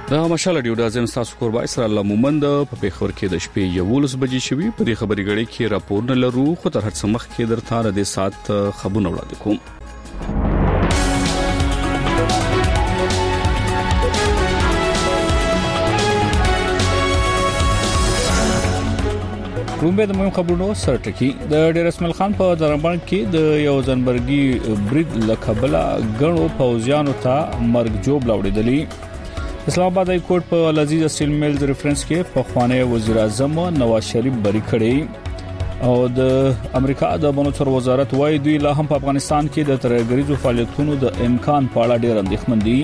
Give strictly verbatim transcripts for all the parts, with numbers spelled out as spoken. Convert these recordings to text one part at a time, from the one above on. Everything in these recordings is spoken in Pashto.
دا مشال ډیو د ازم تاسو کوربای سره الله مومند په پیښور کې د شپې یولس بجې شوي په دې خبري غړي کې راپور نه لرو خو تر هڅه مخ کې درته د سات خبرونه وړاندې کوم. رومبه د مهم خبرونو سرټکی د ډیر اسماعیل خان په دربان کې د یو ځنبرګي برید لکبلا غنو پوزیانو ته مرګ جوړ لاوړېدلی. اسلام آباد های کورټ په العزیز اسټیل میلز ریفرنس کې په خوانه وزیر اعظم نواز شریف بری کړی او د امریکا د بنوچر وزارت وايي دوی لا هم په افغانستان کې د ترهګریزو فعالیتونو د امکان په اړه ډېر اندېښمن دي.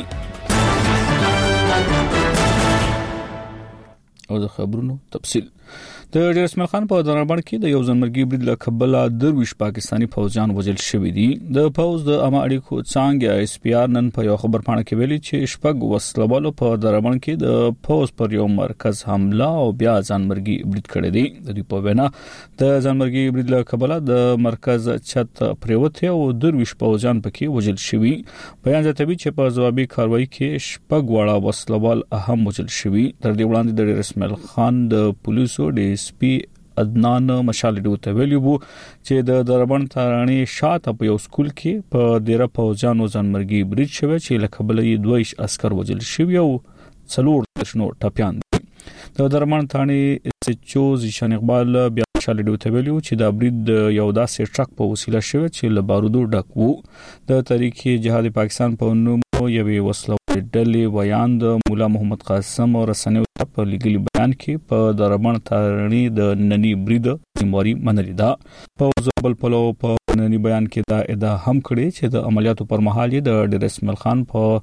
او د خبرونو تفصیل د ډیر اسماعیل خان په دربان کې د یو ځنبرګي برید لکبلا درویش پاکستانی فوجان وژل شوی دي. د فوج د امه اړیکو څنګه اس پی آر نن په یو خبر پاڼه کې ویلي چې شپږ وسلوالو په دربان کې د فوج پر یو مرکز حمله او بیا ځنبرګي برید کړی دی. د دې په وینا د ځنبرګي برید لکبلا د مرکز چت پریوته او درویش فوجان پکې وژل شوی. بیان زیاتوي چې په ځوابي کاروایی کې شپږ وړه وسلوال اهم وژل شوی. تر دې وړاندې د ډیر اسماعیل خان د پولیسو د اس پی عدنان مشال ډیو ته ویلي وو چې د دربان ترانه شاته په یو سکول کې په ډیره فوجانو ځنبرګي برید شوی چې لکبلې دویش عسكر وژل شوی او څلور دشنو ټاپیان دي. د دربان ترانه سچو ځشان اقبال بیا مشال ډیو ته ویلي چې د برید یو داسې ټرک په وسیله شوی چې له بارودو ډک وو. د تحریک جهاد پاکستان په نوم یوې وسله ډلې بیان د مولا محمد قاسم او رسنیو په لګلي بیان کې په دربان ترانه د ننی برید ذمہواری منلې ده. په ځبل پلو په ننی بیان کې دا ادعا هم کړې چې د عملیاتو پر مهال د ډیر اسماعیل خان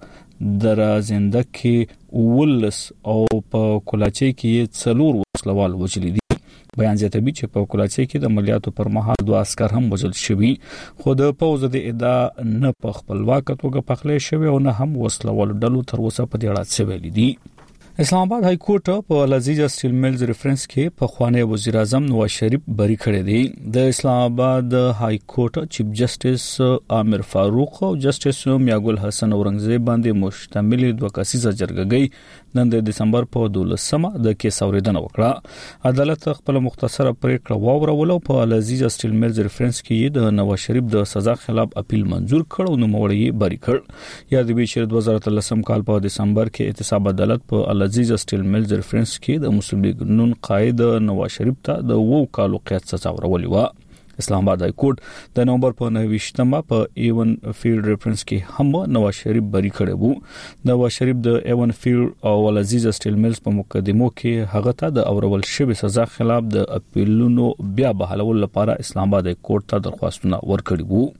په درازنده کې ولس او په کولاچي کې څلور وسلوال وژلي دي. بیان زیاتوي چې په کولاچي کې د عملیاتو پر مهال دوه عسكر هم وژل شوي خو د فوج د ادعا نه په خپلواک توګه پخلې شوی او نه هم وسلوال ډلو تر اوسه په دې اړه څه ویلي دي. اسلام آباد های کورټ په العزیز اسټیل میلز ریفرنس کې په خوانه وزیر اعظم نواز شریف بری کړی دی. د اسلام آباد های کورټ چیف جسټس عامر فاروق او جسټس میاګل حسن اورنګزیب باندې مشتمل دوه کسیزه جرګه نن د دسمبر په دولسمه د کیس اوریدنه وکړه. عدالت خپل مختصره پریکړه واورول او په العزیز اسټیل میلز ریفرنس کې د نواز شریف د سزا خلاف اپیل منزور کړ او نو موړی بری کړ. یاد وی چې دوه هزار اتلسم کال په دسمبر کې احتساب عدالت په العزیز اسټیل میلز ریفرنس کې د مسلم لیگ نون قائد نواز شریف ته د وو کالو قید سزا ورولې و. اسلام آباد های کورټ د نومبر په نوښتمه په ایون فیلډ ریفرنس کې هم نواز شریف بری کړی وو. نواز شریف د ایون فیلډ او العزیز اسټیل میلز په مقدمو کې هغه ته د اورول شوی سزا خلاف د اپیلونو بیا بحالول لپاره اسلام آباد های کورټ ته درخواستونه ورکړي وو.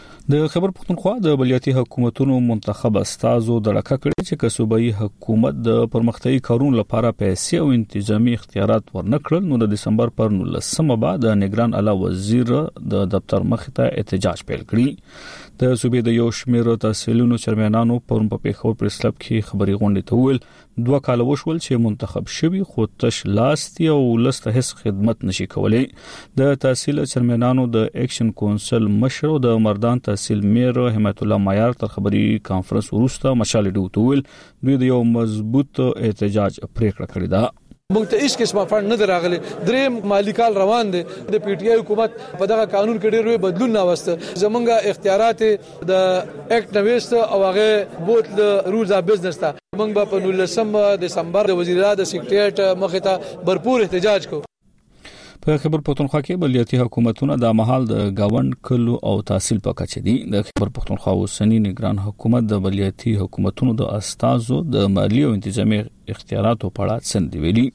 د خبر پښتونخوا د بلیاتي حکومتونو منتخب استازو د لکه کړي چې کسوبایي حکومت د پرمختیايي کارونو لپاره پیسې او انتظامی اختیارات ورنکړل نو د دسمبر پر نولسمه بعد د نگران اعلی وزیر د دفتر مخ ته احتجاج پیل کړي. د صوبې د یو شمېر تحصیلونو چرمنانو پرون په پیښور پریس کلب کې خبري غونډه ته ویل دوه کال وشول چې منتخب شوی خو تش لاستي او لسته هیڅ خدمت نشي کولای. د تحصیل چرمنانو د اکشن کونسل مشر او د مردان تحصیل میر حمایت الله معیار تر خبري کانفرنس وروسته مشال ډیو ته ویل دوی د یو مضبوط احتجاج پریکړه کړې ده. موږ ته هیڅ قسمه فند نه دراغلي. دریم مالی کال روان دي. د پی ټی آی حکومت په دغه قانون کې ډېر بدلون نه وسته. زمونږه اختیارات د اکټ نويست او هغه بوت د رولز اف بزنس ته موږ په نولسم دسمبر د وزیرانو د سیکریټریټ مخ ته भरपूर احتجاج کو. په خبر پښتونخوا کې بلیاتي حکومتونه د محل د گاوند کلو او تحصیل په کچه دي. د خبر پښتونخوا اوسنی نگران حکومت د بلیاتي حکومتونو د استازو د مالی او انتظامی اختیاراتو په اړه څه ویلي.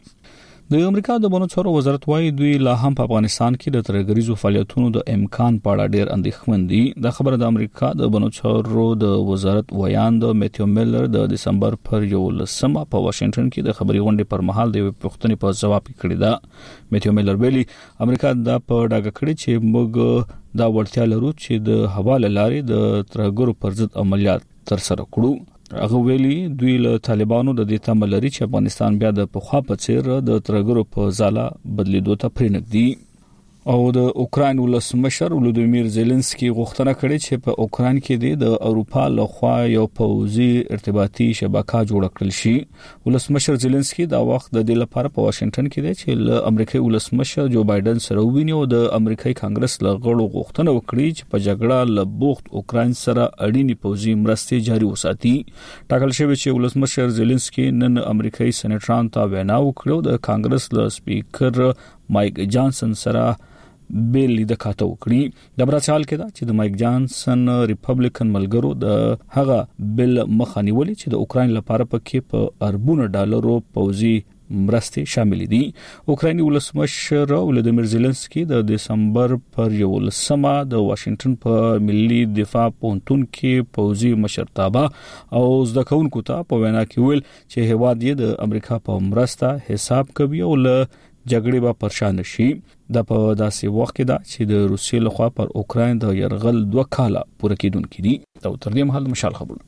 د امریکا د بنوچر وزارت وايي دوی لا هم په افغانستان کې د ترهګریزو فعالیتونو د امکان په اړه ډېر اندېښمن دي. د خبره د امریکا د بنوچر د وزارت ویان د میتیو میلر د دسمبر پر یولسمه په واشنگټن کې د خبري غونډې پر مهال د پښتني په جواب کې کړی دا. میتیو میلر ویلي امریکا دا په ډاګه کړی چې موږ دا وړتیا لرو چې د حواله لارې د ترهګرو پر ضد عملیات تر سره کړو. هغه ویلي دوی له طالبانو د دې تمه لري چې افغانستان بیا د پخوا په څیر د ترهګرو په ځاله بدلیدو ته پرېنږدي. او د اوکرين ولسمشر ولودیمیر زيلنسکي غوښتنه کړې چې په اوکرين کې د اروپا لخوا یو پوځي ارتباطي شبکه جوړ کړل شي. ولسمشر زيلنسکي دا وخت د دې لپاره په واشنگټن کې دی چې له امریکایي ولسمشر جو بایدن سره ویني او د امریکایي کانګرس له غړو غوښتنه وکړي چې په جګړه له بوخت اوکرين سره اړینی پوځي مرستې جاري وساتي. ټاکل شوی چې ولسمشر زيلنسکي نن امریکایي سېنیټران ته وینا وکړه د کانګرس له سپیکر مایک جانسن سره بیل د کاته وکړي. د برازیل کې دا چې د مایک جانسن ریپبلیکن ملګرو د هغه بیل مخانیولي چې د اوکرين لپاره پکې په اربونو ډالرو پوځي مرستې شامل دي. اوکرایني ولسمشر ولودیمیر زيلنسکي د دسمبر پر یولسمه د واشنگټن په ملي دفاع پونتون کې پوځي مشرتابه او زده کوونکو ته په وینا کې ویل چې هواد یې د امریکا په مرسته حساب کوي او له جګړې به پرشان شي. د په داسې وخت کې دا چې د روسیې لخوا پر اوکراین د يرغل دوه کاله پوره کېدونکې دي. دا تر دې مهال مشال خبرونه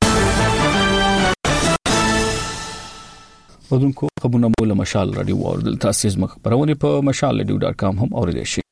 ودونکو خبرونه مولا مشال رادیو اوردل تاسو زموږ خبرونه په مشال رادیو ډاټ کام هم اوریدئ شئ.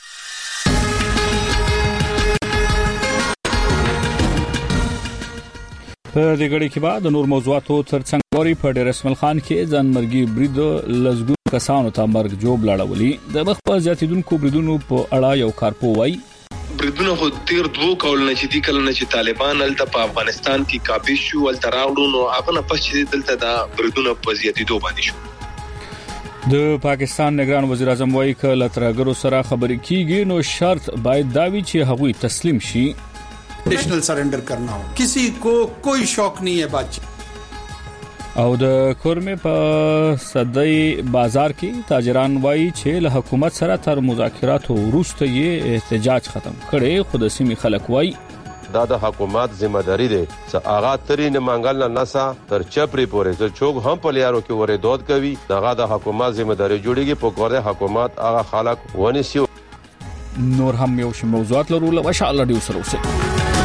په دې غړي کې بعد نور موضوعاتو ترڅنګ غوري په ډیر اسماعیل خان کې ځانمرګي برید لزګو کسانو ته مرګ جوړ لاړولي. د مخ په زیاتیدونکو بریدونو په اړه یو کارپو وای بریدونه خو تیر دوه کولونه چې دی کله نه چې طالبان الته په افغانستان کې کابیش شو ول تراوړو نو هغه نه پښې چې دلته دا بریدونه په زیاتیدو باندې شو. د پاکستان نگران وزیر اعظم وایي ک لترګرو سره خبرې کیږي نو شرط باید دا وي چې هغوی تسلیم شي. National surrender करना हो, किसी को कोई शौक नहीं है बातचीत. او د کورمه په صدای بازار کې تاجران وایي چې له حکومت سره تر مذاکراتو وروسته یې احتجاج ختم کړي. خو د سیمې خلک وایي دا د حکومت ذمہ داری ده چې اغا تری نه منګل نه نسا تر چپری پورې چې چوک هم په لیارو کې وره دود کوي. دغه د حکومت ذمہ داری جوړیږي په کوره حکومت هغه خلک ونیسي. نور هم یو شی موضوعات لرو له ماشاء الله ډیو سره اوسه.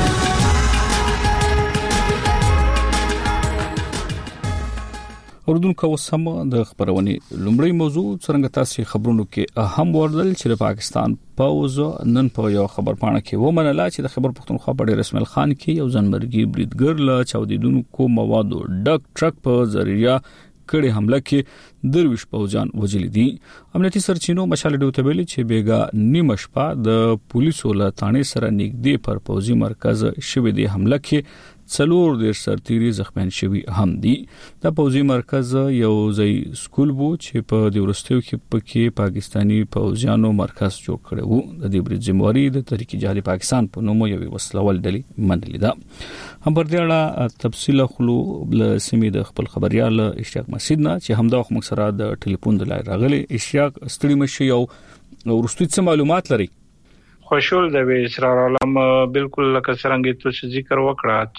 اردن کو سم د خبرونې لومړی موضوع څنګه تاسو خبرونو کې اهم وردل چې د پاکستان پوز نن په یو خبر پاڼه کې ومنله چې د خبر پښتونخوا په ډیر اسماعیل خان کې یو ځنمرګي بریدګر له چاودیدونکو موادو ډک ټرک په ذریعہ کړي حمله کې درویش پوجان وجل دي. امنیتي سرچینو مشال ډیو ته ویلي چې بیګا نیمه شپه د پولیسو له تانې سره نږدې پر پوزي مرکز شوه دی حمله کې څلور د سرتيري زخمیان شوی هم دي. د پوزي مرکز یو ځای سکول وو چې په د ورستیو کې پکې پاکستانی پوزیانو مرکز جوړ کړی وو. د دې بریټ زمواري د تحریک جهاد پاکستان په نوم یو وسلوال ډلې منلې ده. هم پر دې اړه تفصیل خلو له سیمې د خپل خبريال اشتیاق مسعود نه چې همدا وخت موږ سره د ټلیفون د لای راغلي. اشتیاق ستړي مشي او ورستي څه معلومات لري؟ خوشحال دی اسرار عالم بالکل لکه څنګه چې ذکر وکړه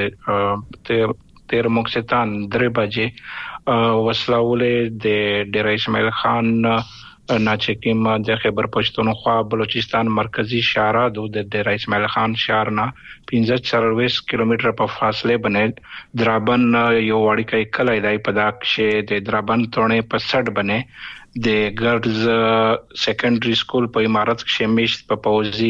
چې تیر مقصدان درې بجې وسلاولې د ډیر اسماعیل خان ناچکیم د خیبر پښتونخوا بلوچستان مرکزی شهر د ډیر اسماعیل خان شهر نه پنځه چرويس کیلومتر په فاصله باندې درابن یو وړي کې کله دی په داکشه د درابن تونه په سټ باندې د ګرځ سیکنډري سکول په امارت کې شمیش په پوزي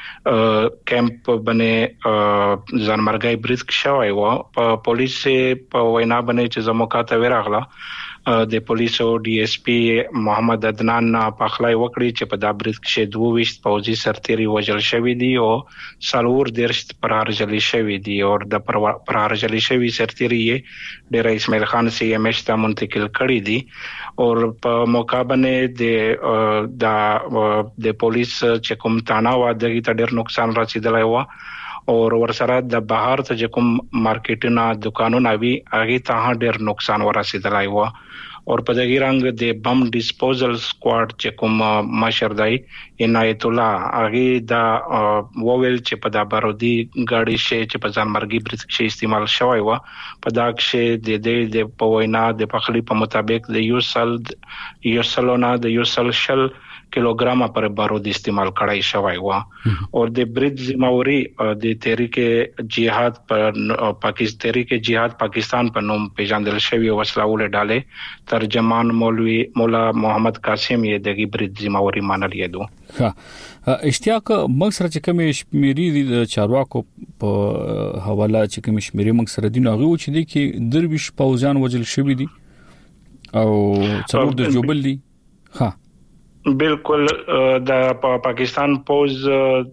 کیمپ باندې ځانمرګي بریټ شوی و. په پولیس په وینا باندې چې زموکاته ورغله د پولیسو ډي اس پي محمد عدنان په خلای وکړي چې په دا بریټ کې دوه وشت پوزي سرتيري وجل شوی دی او سالور درشت پرار جلی شوی دی او د پرار جلی شوی سرتيري ډیر اسماعیل خان سی ام ایچ ته منتقل کړی دی او په موقع باندې د د د پولیس چې کوم تانا و دغه ته ډیر نقصان رسیدلی و او ورسره د بهر ته کوم مارکیټونه دکانونه وی هغه ته ډیر نقصان ورسیدلی و او په دغه رنګ د بم ډیسپوزل سکواډ چې کوم مشر دی عنایت الله هغه دا وویل چې په دا بارودی غاډي شي چې په ځانمرګي بریټ شي استعمال شوی و. په دا کې د دې د پوینا د پخلی په مطابق د یو سل یو سلونه د یو سل شل کیلوګرام پر بارود استعمال کړای شوی و او د برید ذمہواری د تحریک جهاد پر پاکستان تحریک جهاد پاکستان په نوم پیژندل شوی وسلاول ډالې ترجمان مولوی مولا محمد قاسم یې دغه برید ذمہواری منلې دو. ها اشتیاق موږ سره چې کوم شمیرې د چارواکو په حواله چې کوم شمیرې موږ سره دي نو هغه چې دي کې درویش پوځیان وجل شوی دي او څلور د جوبل دي. ها بالکل د پاکستان پوز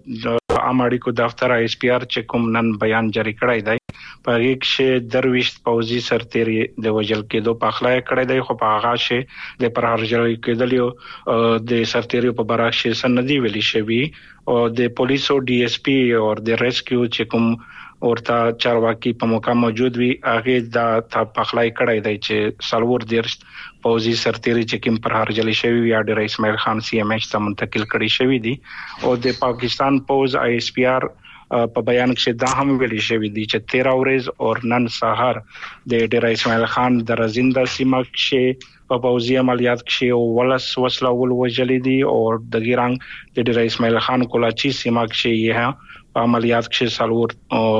عام اړیکو دفتر ایس پی آر چې کوم نن بیان جاری کړی دی په هغه کې درویش پوزي سرتيري د وجل کېدو په اخلاق کړی دی خو په هغه شی د پرهرجل کېدلیو د سرتيري په براشه سندي ویلي شوی او د پولیسو ډي اس پی او د ریسکیو چې کوم ورته چارواکي په موقع موجود وي هغه د تپخلای کړی دی چې سلور دیرش پوزي سرتيري چې کوم پرهرجل شوی یا د اسماعیل خان سی ام ایچ ته منتقل کړی شوی دی او د پاکستان پوز آی ایس پی آر په بیان کې دا هم ویلي شوی دی چې تیرہ ورځ او نن سحر د ډیر اسماعیل خان د رزنده سیمه کې په پوزي عملیات کې ولس وسلاول وجلې دي او د ګیرانګ د ډیر اسماعیل خان کولاچی سیمه کې یې په عملیات کې سالور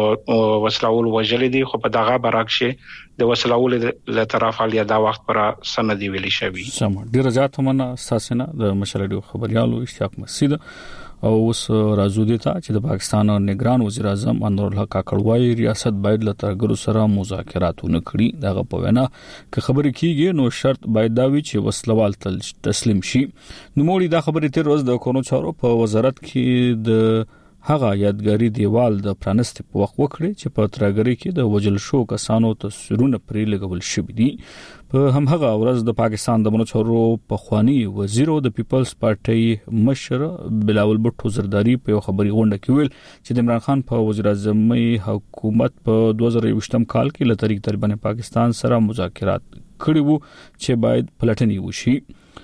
وسلاول وجلې دي خو په دغه برعکس د وسلاول له طرفه لیا دا وخت پر سندي ویلي شوی. سم ډیر زیات مننه ساسنه د مشرډیو خبريالو اشتیاق مسعود او اوس راځو دي ته چې د پاکستان نگران وزیر اعظم انور الله کاکړوای ریاست باید له ترګرو سره مذاکرات ونکړي دغه په وینا که خبرې کیږي نو شرط باید دا وي چې وسلوال تسلیم شي. نو موږ دا خبرې تیر ورځ د کورونو چارو په وزارت کې د هغه یادګاری دیوال د پرانست په وخت وکړي چې په ترګری کې د وجل شو کسانو تصویرونه پرې لګول شوې دي. په هم هغه ورځ د پاکستان د منچورو په خواني وزیر او د پیپلز پارټي مشر بلاول بټو زرداری په خبري غونډه کې ویل چې د عمران خان په وزیر اعظمي حکومت په دوه زره یوویشتم کال کې له طریق طالبان پاکستان سره مذاکرات کړي وو چې باید پلټنې وشي.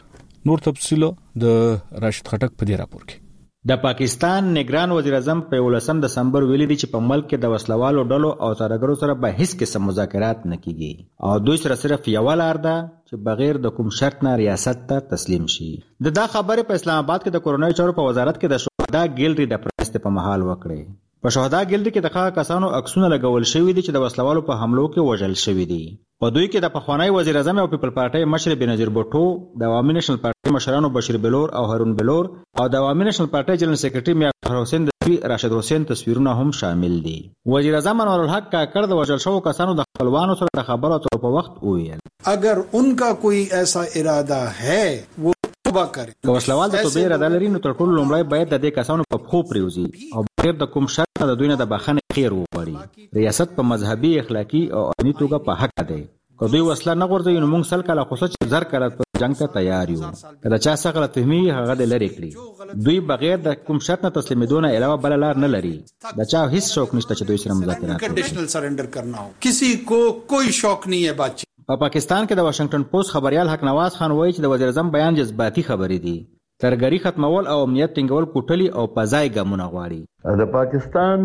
نور تفصیل د راشد خټک په دې راپور کې. د پاکستان نگران وزیر اعظم په ولسم دسمبر ویلي دي چې په ملک کې د وسلوالو ډلو او ترګرو سره به هیڅ قسم مذاکرات نه کیږي او دوی سره صرف یو لار ده چې بغیر د کوم شرط نه ریاست ته تسلیم شي. د دا خبره په اسلام آباد کې د کورونای چارو په وزارت کې د شهدا ګیلری د پرست په محل وکړي. په شهدا ګیلری کې د کسانو عکسونه لګول شوی دي چې د وسلوالو په حملو کې وژل شوی دي. په دوی کې د پخوانی وزیر اعظم او پیپل پارټي مشر بنظیر بوټو د عوامي نېشنل پارټي مشرانو بشیر بلور او هارون بلور او د عوامي نېشنل پارټي جنرال سیکریټري میاں حسین دسوی راشد حسین تصویرونه هم شامل دي. وزیر اعظم انور الحق کاکړ د وژل شوو کسانو د خپلوانو سره د خبرو اترو په وخت وویل اگر انکا کوئی ایسا ارادہ ہے وہ توبه کوي. که وسلوال د توبې اراده لري نو تر ټولو لومړی باید د دې کسانو په پښو پریوزي او بغیر د کوم شرط د دوی نه د بخښنې خیر وغواړي. ریاست په مذهبي اخلاقی او آئینی توګه په حق دی. که دوی وسله نه غورځوي نو موږ سل کاله خو چې زر کاله په جنگ ته تیار یو. که د چا څه غلطفهمي هغه د لرې کړي. دوی بغیر د کوم شرط نه تسلیمېدو نه علاوه بل لار نه لري. د چا هیڅ شوق نشته چې دوی سره مذاکرات وکړي. کنډیشنل سرندر کرنا ہو کسی کو کوئی شوق نہیں ہے بات. په پاکستان کې د واشنگټن پوسټ خبريال حق نواز خان وایي چې د وزیر اعظم بیان جذباتي خبرې دي. ترګری ختمول او امنیت ټینګول کوټلی او پزای ګامونه غواړي. د پاکستان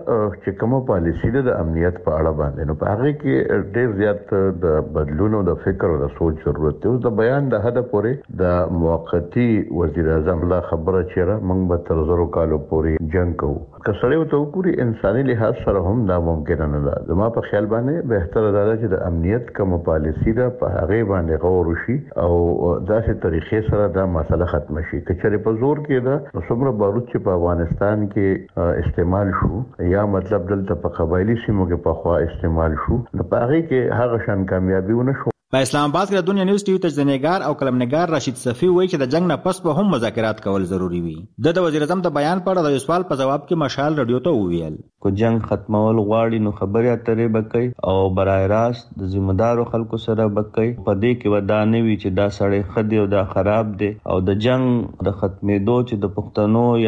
چې کومه پالیسی ده د امنیت په اړه باندې نو په هغه کې ډېر زیات د بدلون او د فکر او د سوچ ضرورت دی. د بیان د هدف پورې د موقتی وزیر اعظم لا خبره چیرې موږ به تر زرو کالو پورې جنگ کوو. کسړیو ته وګوري انساني لحاظ سره هم دا ممکن نه ده. زما په خیال باندې بهتره ده چې د امنیت کومه پالیسی ده په هغه باندې غور وشي او داسې طریقې سره دا مسله ختم شي. کچره په زور کې ده نو څومره بارود چې په افغانستان کې استعمال شو یا مطلب دلته په قبایلی سیمو کې په خوا استعمال شو نو په هغه کې هغه شان کامیابی ونه شو. په اسلام آباد کې د دنیا نیوز ټي وي تجزیه‌نګار او کلمنګار راشد صفی وایي چې د جنگ نه پس به هم مذاکرات کول ضروری وي. د وزیر اعظم د بیان په اړه د سوال په جواب کې مشال رادیو ته وویل کو جنگ ختمول غواړي نو خبرې اترې بکې او برای راست د ذمہدارو خلکو سره بکې په دې کې ودانه وی چې دا سړی خدي او دا خراب دي او د جنگ د ختمېدو چې د پښتنو یا د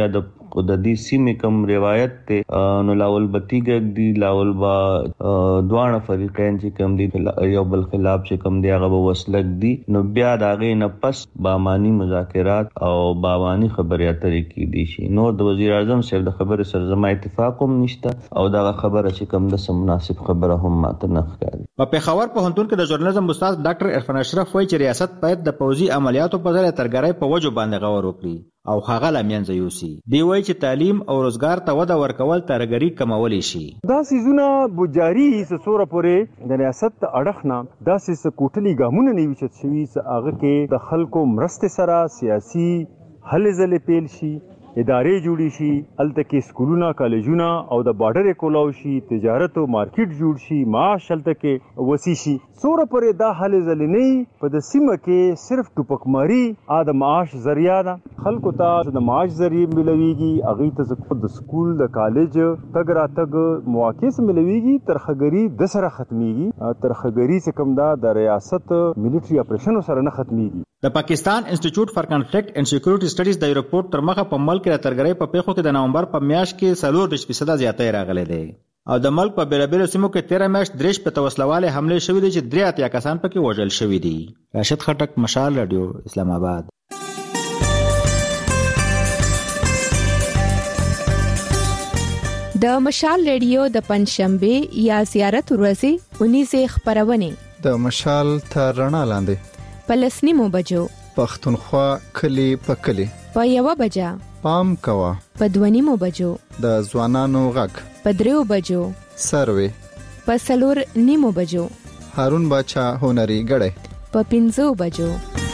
خو د دې سیمې کوم روایت ته نو لاول بتیګ دی لاول با دوانه فریقین چې کوم دی یو بل خلاف چې کوم دی هغه وسلک دی نو بیا دا غي نه پس بامانی مذاکرات او بامانی خبرې اترې کې دي شي. نو د وزیر اعظم صاحب د خبره سره زما اتفاق هم نشته او دا خبره چې کوم د مناسب خبره هم ماته نه ښکاري. په پیښور پوهنتون کې د ژورنالیزم استاد ډاکټر عرفان اشرف وایي چې ریاست باید د پوځي عملیاتو په ځای ترګرۍ په وجو باندې غور وکړي او هغه لمنځه یوسي. دی وایي چې تعلیم او روزګار ته وده ورکول ترګرۍ کمولی شي. دا سيزونه بوجاري سسوره پورې د ریاست اړخ نه دا سیس کوټلي ګامونه نه ویچت شوي هغه کې د خلکو مرسته سره سیاسي هلې ځلې پیل شي، ادارې جوړې شي، هلته کې سکولونه کالجونه او د بارډر کولاو شي، تجارت او مارکیټ جوړ شي، معاش هلته کې وسی شي. سوره پرې دا هلې ځلې نه په د سیمه کې صرف ټوپکماري ا د معاش ذریعہ ده. خلکو ته د معاش ذریعہ ملويږي، هغه ته د سکول د کالج تګ را تګ مواقع سره ملويږي، ترخګری د سره ختميږي. ترخګری څخه کوم دا د ریاست ملټري اپریشن سره نه ختميږي. د پاکستان انسټیټیوټ فار کنفلیکټ اینڈ سکیورټي سټډیز د ریپورت تر مخه په ملک کې ترګرۍ په پیښو کې د نومبر په میاشت کې څلور دېرش فیصده زیاتې راغلي دي او د ملک په بیلابیلو سیمو کې تیره میاشت درېش په توسلواله حمله شوې دي چې درې اتیا کسان پکې وژل شوي دي. راشد خټک، مشال رادیو، اسلام آباد. د مشال رادیو د پنځشنبه یا زیارت ورځې اونیزه خبرونه د مشال تر رڼا لاندې پلسنیمو بجو پښتونخوا کلی په کلی په یو بجا پام کوا په دونیمو بجو د ځوانانو غږ په دریو بجو سروي په سلور نیمو بجو هارون باچا هنري غړې په پنځو بجو.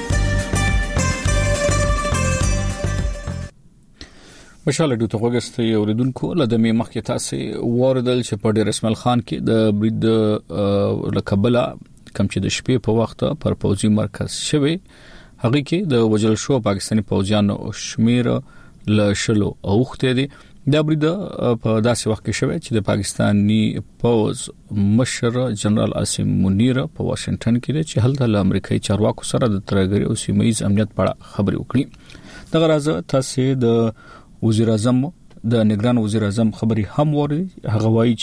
مشال ډو ته وګستې اوریدونکو لدمه مخکې تاسو وردل چې په ډیر اسماعیل خان کې د برید لکبلا کم چې د شپې په وخت پر پوځي مرکز شوی هغه کې د وجل شو پاکستاني پوځیانو شمیر ل شلو اوخته دي. دا برید په داسې وخت کې شوی چې د پاکستاني پوځ مشر جنرال عاصم منیر په واشنگټن کې چې هلته له امریکایي چارواکو سره د ترګری او سیمایي امنیت په اړه خبرې وکړي. دغه راځه تاسو د وزیر اعظم د نگران وزیر اعظم خبري هم وري. هغه وایي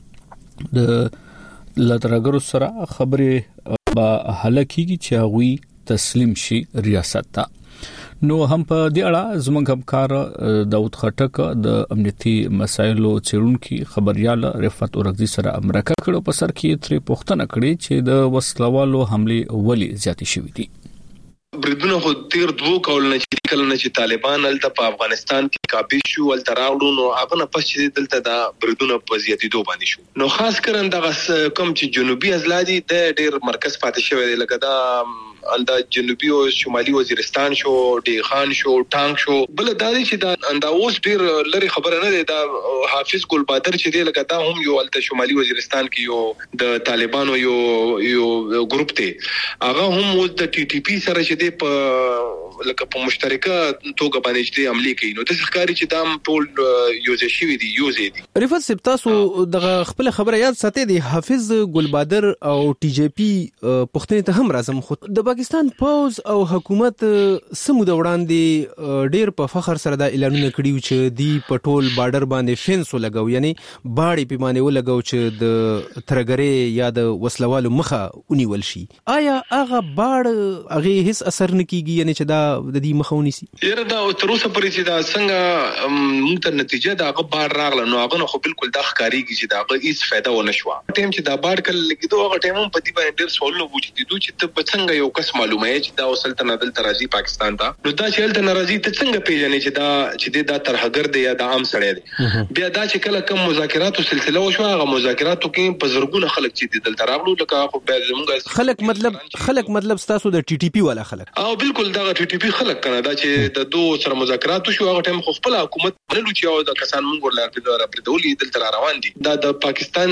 چې د لترګرو سره خبرې به حل کیږي چې هغه تسلیم شي ریاست ته. نو هم په دې اړه زموږ همکار داود خټک د امنیتي مسایلو څېړونکو خبريال رفعت اورغزي سره امریکا کړو په سر کې ترې پوښتنه کړې چې د وسلوالو حمله ولې زیاتې شوې دي. بریدونه خو تیر دوه کولونه چې کله نه چې طالبان الته په افغانستان کې کابل شو ول تراوړو نو هغه نه پس چې دلته دا بریدونه په زیاتېدو باندې شو. نو خاص کر دغه کوم چې جنوبي ازلادي د ډیر مرکز پاتې شوی دی لکه دا اندا جنوبي او شمالي وزیرستان شو، ډیخان شو، ټانک شو. بل دا چې دا اندا اوس ډیر لري خبره نه ده. دا حافظ ګل بادر چې دی لکه دا هم یو الته شمالي وزیرستان کې یو د طالبانو یو یو ګروپ دی. هغه هم اوس د ټي ټي پی سره چې دی په لکه په مشترکه توګه باندې چې عملي کوي. نو د ښکاری چې دام ټول یوزې شوی دی یوزې دي. رفعت صاحب تاسو د خپل خبره یاد ساتي دی حافظ ګل بادر او ټي جی پی پښتنې ته هم راځم. خو د پاکستان پوز او حکومت سمو د وړاندې ډیر په فخر سره د اعلانونه کړیو چې دی په ټول بارډر باندې فینس لګاو، یعنی باړې پیمانه ولګاو چې د ترګری یا د وسلوالو مخه ونیول شي. آیا هغه باړ هغه هیڅ اثر نه کیږي، یعنی چې دا د دې مخاوني سي؟ یره دا تر اوسه پرې چې دا څنګه موږ ته نتیجه دا هغه باړ راغله نو هغه خو بالکل دا ښکاریږي چې دا هغه هیڅ فائدہ ونه شو. ټیم چې دا باړ کله لګیدو هغه ټیم په دې باندې ډېر سوالونه وجود دي چې ته څنګه یو کس معلومه چې دا وسلته نادل ترازی پاکستان ته نو دا چې هلته ناراضي ته څنګه پیژنې چې دا چې دا ترهګر دی یا دا عام سړی دی. بیا دا چې کله کوم مذاکراتو سلسله وشو هغه مذاکراتو کې په زرګونه خلک چې دلته راغلو لکه خو به زموږ خلک مطلب خلک مطلب تاسو د ټي ټي پی والا خلک او بالکل دا ټي ټي پی خلک کنه دا چې د دوه سره مذاکرات شو هغه ټیم خو خپل حکومت بللو چې او د کسان مونږ ورلار په دغه پردولې دلته روان دي. دا د پاکستان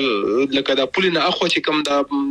لکه د پولینه اخو چې کوم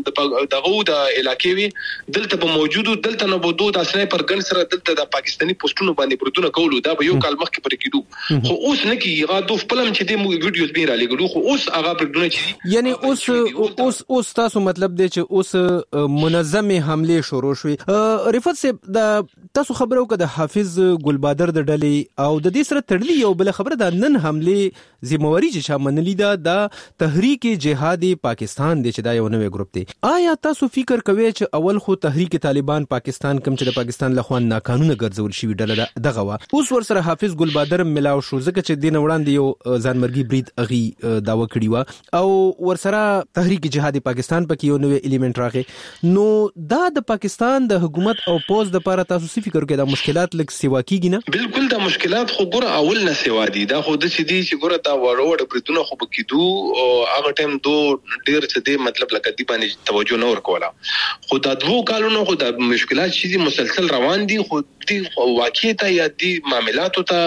د دغه د علاقې وی دلته به موجودو دلته نه بودو د سنایپر ګن سره دلته د پاکستاني پوسټونو باندې بردونه کولو دا به یو کال مخکې پر کېدو. خو اوس نه کې هغه دوه فلم چې د ویډیوز به را لګلو خو اوس هغه بردونه چې یعنی اوس اوس اوس تاسو مطلب دی چې اوس منظمه حمله شروع شوې. رفعت صاحب د تاسو خبرو کده حافظ ګلبادر د ډلې او د دې سره تړلې یو بل خبره د نن حمله ذمہواری چې شاملې ده د تحریک جهاد پاکستان د چې دا یو نوې ګروپ دی. آیا تاسو فکر کوئ چې اول خو تحریک طالبان پاکستان کوم چې د پاکستان لخوا ناقانونه ګرځول شوی ډله دغه وا اوس ور سره حافظ ګلبادر ملاو شو ځکه چې دین وړاندې یو ځانمرګي برید اغي داوا کړی و او ور سره تحریک جهاد پاکستان پکې یو نوې الیمنٹ راغی. نو دا د پاکستان د حکومت او پوز د لپاره تاسو څه فکر کوئ دا مشکلات لک سیوا کیږي نه؟ بالکل دا مشکلات خو ګور اول نه سیوا دي دا خو د سې دي چې ګور دا وړو وړ بریدونه خو بکیدو او هغه ټیم دو ډیر څه دي مطلب لکه دی باندې توجه نه ورکولا. خو دا دوه کالونو خو دا مشکلات چې مسلسل روان دي خو دي واقعیت یا دي معاملات ته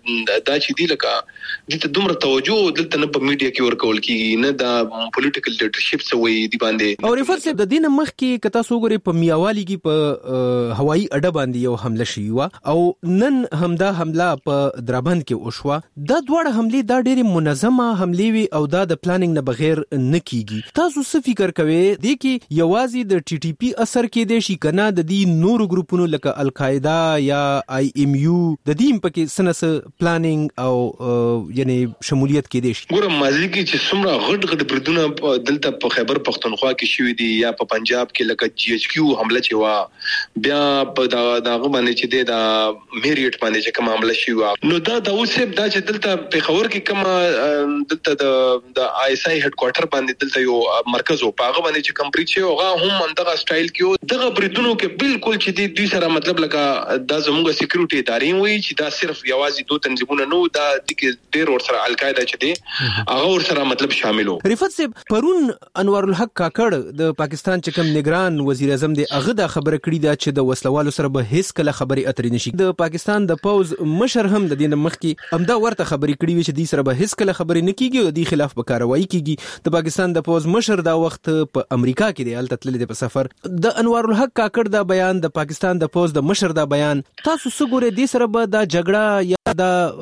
دا چې دي لکه د دومره توجه دلته نه په میډیا کې ورکول کیږي نه دا پولیټیکل لیډرشپ سوي دی باندې. او ریفر صاحب د دین مخ کې کتا سوګوري په میاوالی کې په هوایی اډه باندې یو حمله شوی و او نن همدا حمله په درابند کې وشوه. دا دواړه حمله دا ډېر منظمه حمله وي او دا د پلانینګ نه بغیر نه کیږي. تاسو څه فکر کوئ د کې یوازې د ټي ټي پی اثر کې دی شي کنه د دې نورو ګروپونو لکه القاعده یا آی ایم یو د دې په کې سنس پلانینګ او یعنی شمولیت کې دی شي؟ ګورم مازی کې چې څومره غټ غټ بریدونه دلته په خیبر پختونخوا کې شوی دي یا په پنجاب کې لکه جی ایچ کیو حمله چې وا بیا په دا دغه باندې چې دی دا میریټ باندې چې کوم حمله شوی وا نو دا د اوسه دا چې دلته په خبر کې کوم دلته د د آی اس آی هډ کوارټر باندې دلته یو مرکز او پاغه باندې چې کم بریچ هغه هم دغه سټایل کې دغه بریدونو کې بالکل چې دی دوی سره مطلب لکه دا زموږ سکیورټي ادارې وي چې دا صرف یوازې دوه تنظیمونه نو دا د ډېر ور سره القاعده چې دی هغه ور سره مطلب شاملو. رفعت صاحب پرون انوار الحق کاکړ د پاکستان چې کوم نگران وزیر اعظم دی هغه دا خبره کړې ده چې د وسلوالو سره به هیڅ کله خبري اترې نشي. د پاکستان د پوز مشر هم د دین مخ کې همدا ورته خبري کړې وي چې د سره به هیڅ کله خبري نه کیږي او د خلاف به کاروایی کیږي. د پاکستان د پوز مشر دا وخت په امریکا کې دی الته تللی په سفر. د انوار الحق کاکړ دا بیان د پاکستان د پوز د مشر دا بیان تاسو څه ګورئ د سره به دا جګړه یا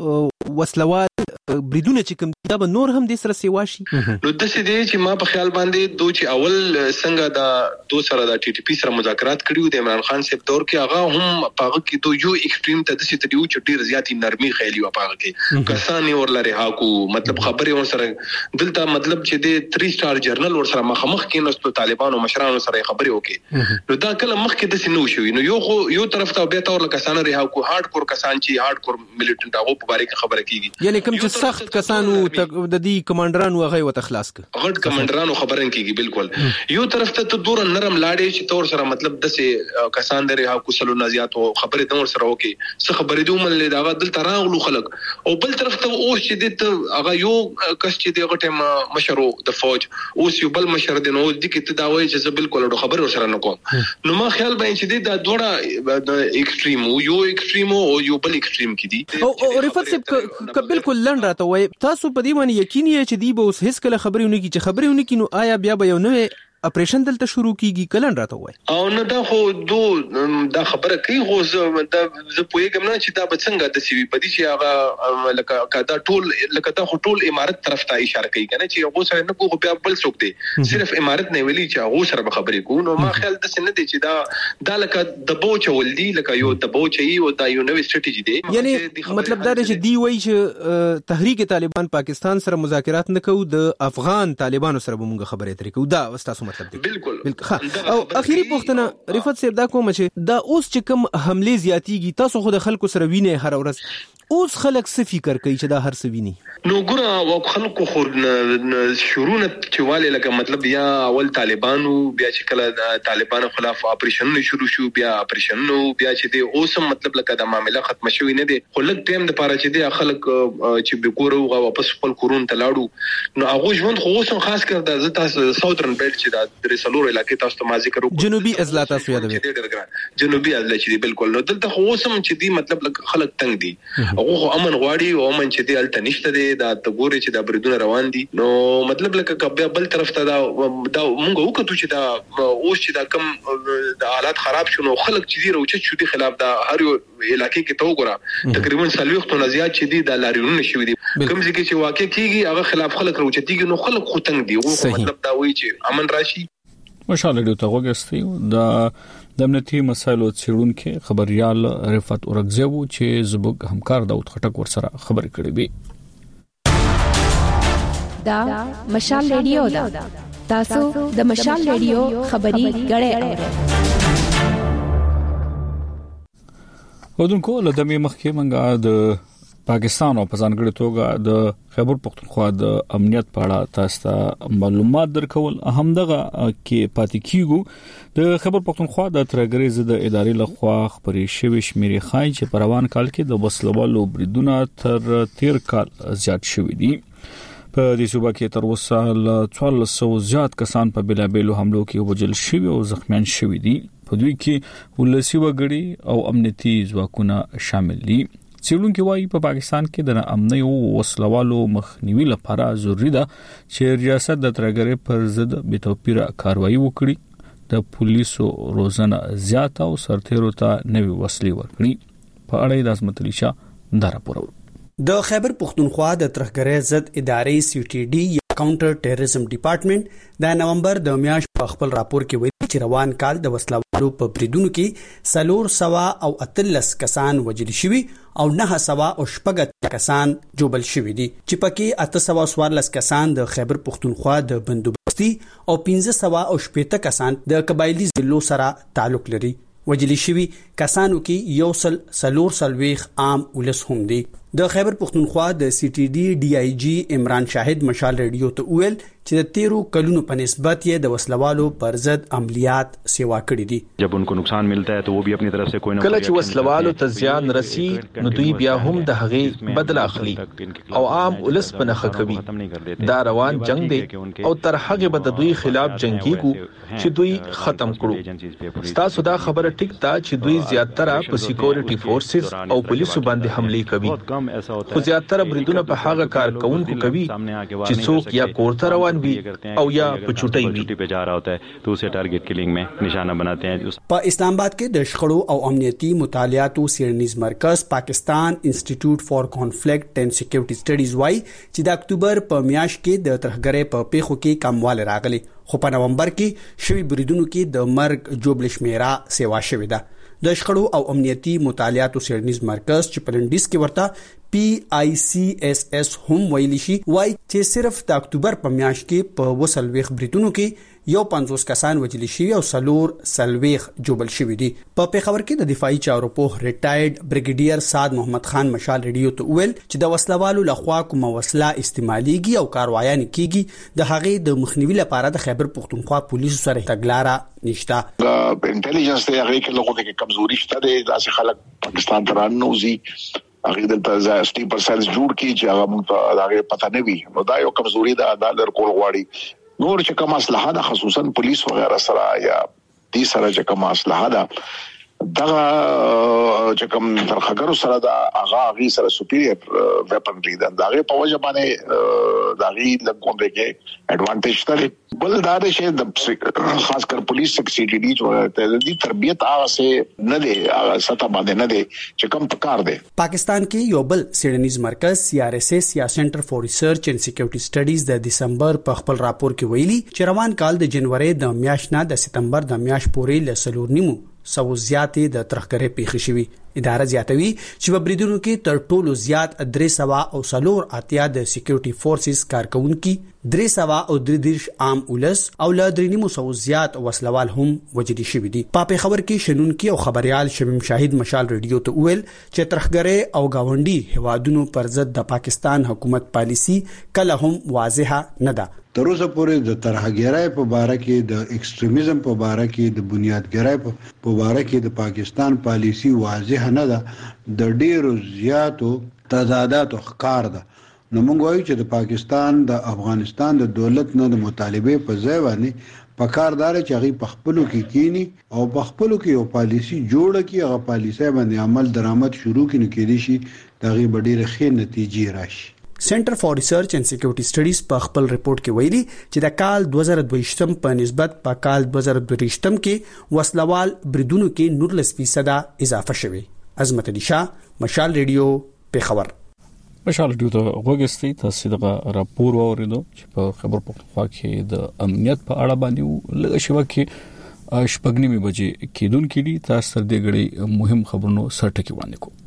دا وسلوال بریدونه چې کوم دا به نور هم د سره سیوا شي؟ نو د څه دی چې ما په خیال باندې دوی چې اول څنګه دا دوه سره د ټي ټي پی سره مذاکرات کړیو د عمران خان صاحب دور کې هغه هم پاغه کې دوه یو ایکستریم ته د څه تریو چې ډیر زیاتی نرمي خېلی و پاغه کې کسانی ورلره هاکو مطلب خبري ور سره دلته مطلب چې د تھری سٹار جرنل ور سره مخمخ کې نو طالبانو مشرانو سره خبري وکي نو دا کله مخ کې د سينو شوی نو یو خو یو طرف ته به تور کسان ری هاکو هارد کور کسان چې هارد کور ملیټنټ هغه په اړه خبره کیږي یعنی کوم چې سخت کسانو د دې کمانډرانو هغه وت خلاص ک غټ کمانډرانو خبرن کیږي بالکل یو طرف ته ته دور نرم لاړې چې تور سره مطلب د سه کسان درې ها کوسلو نزيات او خبرې دور سره وکي څه خبرې دوه مل دا غدل تراغلو خلق او بل طرف ته اوس چې د هغه یو کس چې د غټه مشرو د فوج اوس یو بل مشر د نو د کې تداوی چې بالکل ډو خبر سره نه کوم نو ما خیال باندې چې دا دوړه د ایکستریم یو ایکستریم او یو بل ایکستریم کې دي او رفعت صاحب بالکل لن راته وای تاسو په دې باندې یقین یې چې دی به اوس هیڅ کله خبرونه کی چې خبرونه کی نو آیا بیا به یو نوې اپریشن دلته شروع کیږي کلن راته وای او نه دا خو دو دا خبره کوي خو زه دا زه پوهیږم نه چې دا به څنګه د سی وی پدې چې هغه لکه کدا ټول لکه دا خو ټول امارت طرف ته اشاره کوي کنه چې هغه سره نه کوو بیا بل څوک دی صرف امارت نه ویلي چې هغه سره خبرې کوو نو ما خیال د سن دي چې دا دا لکه د بوچ ولدي لکه یو د بوچ ای او دا یو نوې سټریټجی دی یعنی مطلب دا چې دی وای چې تحریک طالبان پاکستان سره مذاکرات نه کوو د افغان طالبانو سره به موږ خبرې اترې کوو دا واستاسو مطلب دی؟ بالکل او اخیری پوښتنه رفعت صاحب دا کوم چې دا اوس چې کوم حمله زیاتیږي تاسو خو د خلکو سره وینئ هر ورځ اوس خلک څه فکر کوي چې دا هر څه ویني؟ نو ګوره او خلکو خو شروع چې والے لکه مطلب یا اول طالبانو بیا چې کله طالبانو خلاف اپریشن شروع شو بیا اپریشن نو بیا چې دی اوس مطلب لکه دا معاملې ختم شوی نه دی خو لږ ټیم د پاره چې دی خلک چې به ګورو او واپس خپل کورون ته لاړو نو هغه ژوند خو اوس خاص کر د تاسو ساوثرن بیلټ چې دا درې سلور علاقې تاسو ته ما ذکر وکړو جنوبي اضلاع تاسو یادوي جنوبي اضلاع چې دی بالکل نو دلته خو اوس چې دی مطلب خلک تنگ دي هغه امن غواړي او امن چې دی الته نشته دی دا ته ګوري چې دا بریدونه روان دي نو مطلب لکه کبه بل طرف ته دا دا مونږ وکړو چې دا اوس چې دا کم د حالات خراب شونه خلک چې دی روچ شو دي خلاف دا هر یو علاقې کې تو ګره تقریبا سلوخت نه زیات چې دی د لاریونونه شوی دي کوم ځکه چې واقع کیږي هغه خلاف خلک روچ دي نو خلک خو تنگ دي او مطلب دا وایي چې امن راشي ماشاءالله ډیو ته وګستي دا د امنیتي مسایلو څېړونکو خبريال رفعت اورګزیو چې زبګ همکار داود خټک ورسره خبرې کړې وي. دا مشال ریډیو دا تاسو د مشال ریډیو خبري غړې اورئ. ودونکو له دمه مخکې منګه د پاکستان او په ځانګړي توګه د خیبر پختونخوا د امنیت په اړه تاسو ته معلومات درکول همدغه کې پاتې کیږو. د خیبر پختونخوا د ترګری ضد ادارې لخوا خبري شوی شمیرې خای چې په روان کال کې د وسلوالو بریدونه تر تیر کال زیات شوې دي. په دې صوبه کې تر اوسه له څوارلس سوه زیات کسان په بلابلو حملو کې وژل شوي او زخمیان شوي دي. په دوی کې ولسی وګړي او امنیتي ځواکونه شامل دي. څېړونکو وايي په پاکستان کې د امنیت او وسلوالو مخنیوي لپاره ضروری ده چې ریاست د ترګری پر ضد بې توپیره کاروایی وکړي، د پولیسو روزنه زیاته او سرتیرو ته نوې وسلې ورکړي. په اړه د عظمت علي شاه دا راپور. د خیبر پختونخوا د ترخګرۍ ضد ادارې سی ټي ډي یا کاونټر ټیرریزم ډپارټمنټ د نومبر د میاشتې په خپل راپور کې ویلي چې روان کال د وسلوالو په بریدونو کې سلور سوا او اتلس کسان وژل شوي او نه سوا او شپږ کسان جوبل شوي دي چې پکې اته سوا څوارلس کسان د خیبر پختونخوا د بندوبستي او پنځه سوا او شپږ کسان د قبایلی ضلعو سره تعلق لري. وجلی شوی کسانو کې یو سل سلور سلويخ عام ولس هم دي. د خیبر پختونخوا د سی ټي ډي ډي آی جی عمران شاهد مشال ریډیو ته ویل چې د تیرو کلونو په نسبت یې د وسلوالو پر ضد عملیات سیوا کړې دي. جب انکو نقصان ملتا ہے تو وہ بھی اپنی طرف سے کوئی نہ کله چې وسلوالو ته زیان رسی نو دوی بیا هم د هغې بدل اخلي او عام ولس په نخښه کوي. دا روان جنگ دی او تر هغه به د دوی خلاف جنگيږو چې دوی ختم کړو. تاسو دا خبره ټیک ده چې دوی زیاتره په سکیورټي فورسز او پولیسو باندې حمله کوي، خو زیاتره بریدونه په هغه کارکونکو کوي چې څوک یا کورته روان وي او یا په چوټي وي په جا رہا ہوتا ہے تو اسے ټارګټ کلینګ میں نشانه بناتے ہیں. په اسلام آباد کې د شخړو او امنیتي مطالعاتو څېړنیز مرکز پاکستان انسټیټیوټ فار کانفلیکټ اینڈ سکیورټي سټډیز وايي چې د اکتوبر په میاشت کې د ترخګرۍ په پیښو کې کمواله راغلی، خو په نومبر کې شوی بریدونو کې د مرګ جوبل شمیره سیوا شوې ده. د شخړو او امنیتي مطالعاتو څېړنیز مرکز چې پلنډیس کې ورته پی آی سی ایس ایس هم ویلی شي وای چې صرف د اکتوبر په میاشت کې په وسلويخ بریدونو کې یو پنځوس کسان وژل شوي او سلور سلويخ جوبل شوي دي. په پیښور کې د دفاعي چارو په ریټایرډ بریګیډیر سعد محمد خان مشال ریډیو ته ویل چې د وسلوالو لخوا کومه وسله استعماليږي او کاروایان کیږي د هغې د مخنیوي لپاره د خیبر پختونخوا پولیسو سره تګلارې نشته. انټيليجنس ته هغه کې لغوه کې کمزوري شته د داسې خلک پاکستان ته رانوزي هغه دلته سټیپر سیلز جوړ کی چې هغه موږ هغه پته نه وي نو دا یو کمزوري ده د لر کول غواړي. نور چې کوم اصلاح ده خصوصا پولیس وغیرہ سره یا دې سره چې کوم اصلاح ده دا چې کوم ترخګرو سره دا هغه هغه سره سپیریئر ویپنری ده دا هغه په وجه باندې دا هغه لګونده کې اډوانټیج لري. بل دا چې د خاص کر پولیس سکسیډي دي چې د تربیت هغه سه نه دی هغه ستا باندې نه دی چې کوم پکار دی. پاکستان کې یو بل څېړنیز مرکز سی آر ایس ایس یا سنټر فار ریسرچ اینڈ سکیورټي سټډیز د دسمبر په خپل راپور کې ویلي چې روان کال د جنوري د میاشتې نه د سپتمبر د میاشتې پورې له سلور نیمو سو زیاتې د ترخګرۍ پیښې شوي. اداره زیاتوي چې په بریدونو کې تر ټولو زیات درې سوا او سلور اتیا د سکیورټي فورسز کارکونکو، درې سوا او درې دیرش عام ولس او له درې نیمو سو زیات وسلوال هم وژل شوي دي. په پیښور کې شنونکي او خبريال شمیم شاهد مشال ریډیو ته ویل چې ترخګرۍ او گاونډي هوادونو پر ضد د پاکستان حکومت پالیسی کله هم واضحه نه ده. تر اوسه پورې د ترهګرۍ په باره کې د ایکستریمیزم په باره کې د بنیادګرۍ په باره کې د پاکستان پالیسی واضح نه ده. د ډیرو زیاتو تضادات ښکار ده. نو موږ وایو چې د پاکستان د افغانستان د دولت نه د مطالبه په ځای باندې پکاردار چې هغه په خپلو کې کینی او په خپلو کې یو پالیسی جوړه کی هغه پالیسي باندې عمل درآمد شروع کینې کېدي شي دغه ډیره ښه نتیجې راشي. سنټر فار ریسرچ اینڈ سکیورټي سټډیز په خپل ریپورت کې ویلي چې د کال دوه زره دوه شتم په نسبت په کال دوه زره دوه شتم کې وسلوال بریدونو کې نورلس فیصد اضافه شوی. عظمت علي شاه مشال ریډیو پیښور. مشال ریډیو ته وګورئ تاسو دغه راپور واوریدو چې په خبر پختونخوا کې د امنیت په اړه باندې لږ شوه کې شپږ نیمه بجې کېدونکې دي. تاسو تر دې غړي مهم خبرونو سرټکی وړاندې کوو.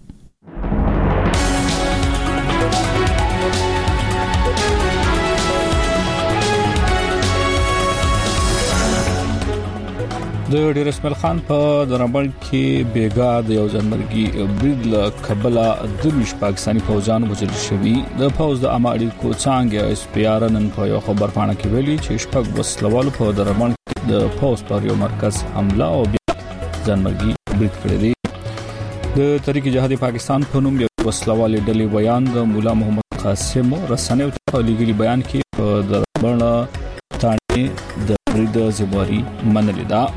د ډیر اسماعیل خان په دربل کې بیګا د یو ځنمرګي برید له کبله د ویش پاکستاني فوجان وژل شوی. د فوج د اماړي کو څنګه اس پی آر نن په یو خبر پاڼه کې ویلي چې شپږ وسلوال په دربل کې د فوج پر یو مرکز حمله او ځنمرګي برید کړی دی. د تحریک جهاد پاکستان په نوم یو وسلوال ډلې بیان د مولا محمد قاسم رسنیو ته لګیلي بیان کې په دربل تانه د برید زباری منل دا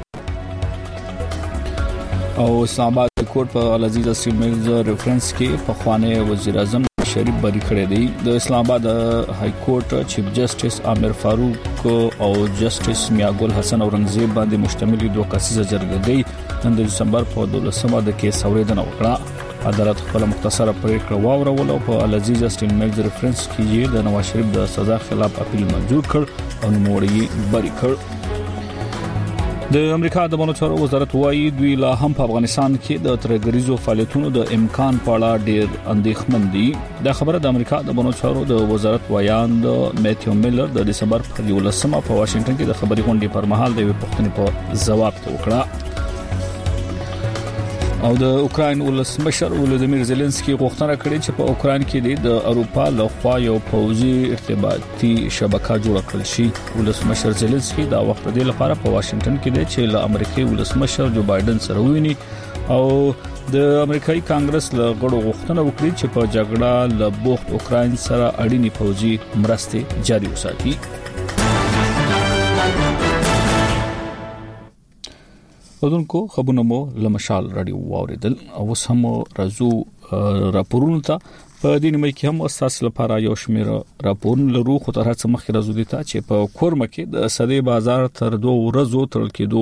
او اسلام آباد کورټ په العزیز اسټریټ میلز ریفرنس کې په خوانه وزیر اعظم شریف بری کړی دی. د اسلام آباد های کورټ چیف جسټس عامر فاروق او جسټس میاګل حسن اورنګزیب باندې مشتمل دوه کسیزه جرګه نن د دسمبر په دولسمه د کیس اوریدنه وکړه. عدالت خپل مختصره پریکړه واورول او په العزیز اسټریټ میلز ریفرنس کې د نواز شریف د سزا خلاف اپیل منظور کړ او نوموړی بری کړ. د امریکا د بانو چارو وزارت وايي دوی لا هم په افغانستان کې د ترګریزو فعالیتونو د امکان په اړه ډېر اندېښمن دي. دا خبره د امریکا د بانو چارو د وزارت ویان د میتیو میلر د دسمبر په یولسمه په واشنگټن کې د خبري غونډې پر مهال د پښتنې په جواب ته وکړه. او د اوکرين ولسمشر ولودیمیر زيلنسکي غوښتنه کړې چې په اوکرين کې د اروپا له خوا یو پوځي ارتباطي شبکه جوړ کړل شي. ولسمشر زيلنسکي دا وخت د لپاره په واشنگټن کې دی چې له امریکای ولسمشر جو بایدن سره ویني او د امریکایي کانګرس له غړو غوښتنه وکړي چې په جګړه له بوخت اوکرين سره اړینی پوځي مرستې جاري وساتي. ودونکو خبرونه مو لمشال رادیو واوریدل او سم رازو راپورونه ته په دې نیمه کې هم اساس لپاره یو شمېر راپورونه لرو. خو تر هڅه مخکې راځو دي چې په کورمه کې د سدې بازار تر دوه ورځو تر کېدو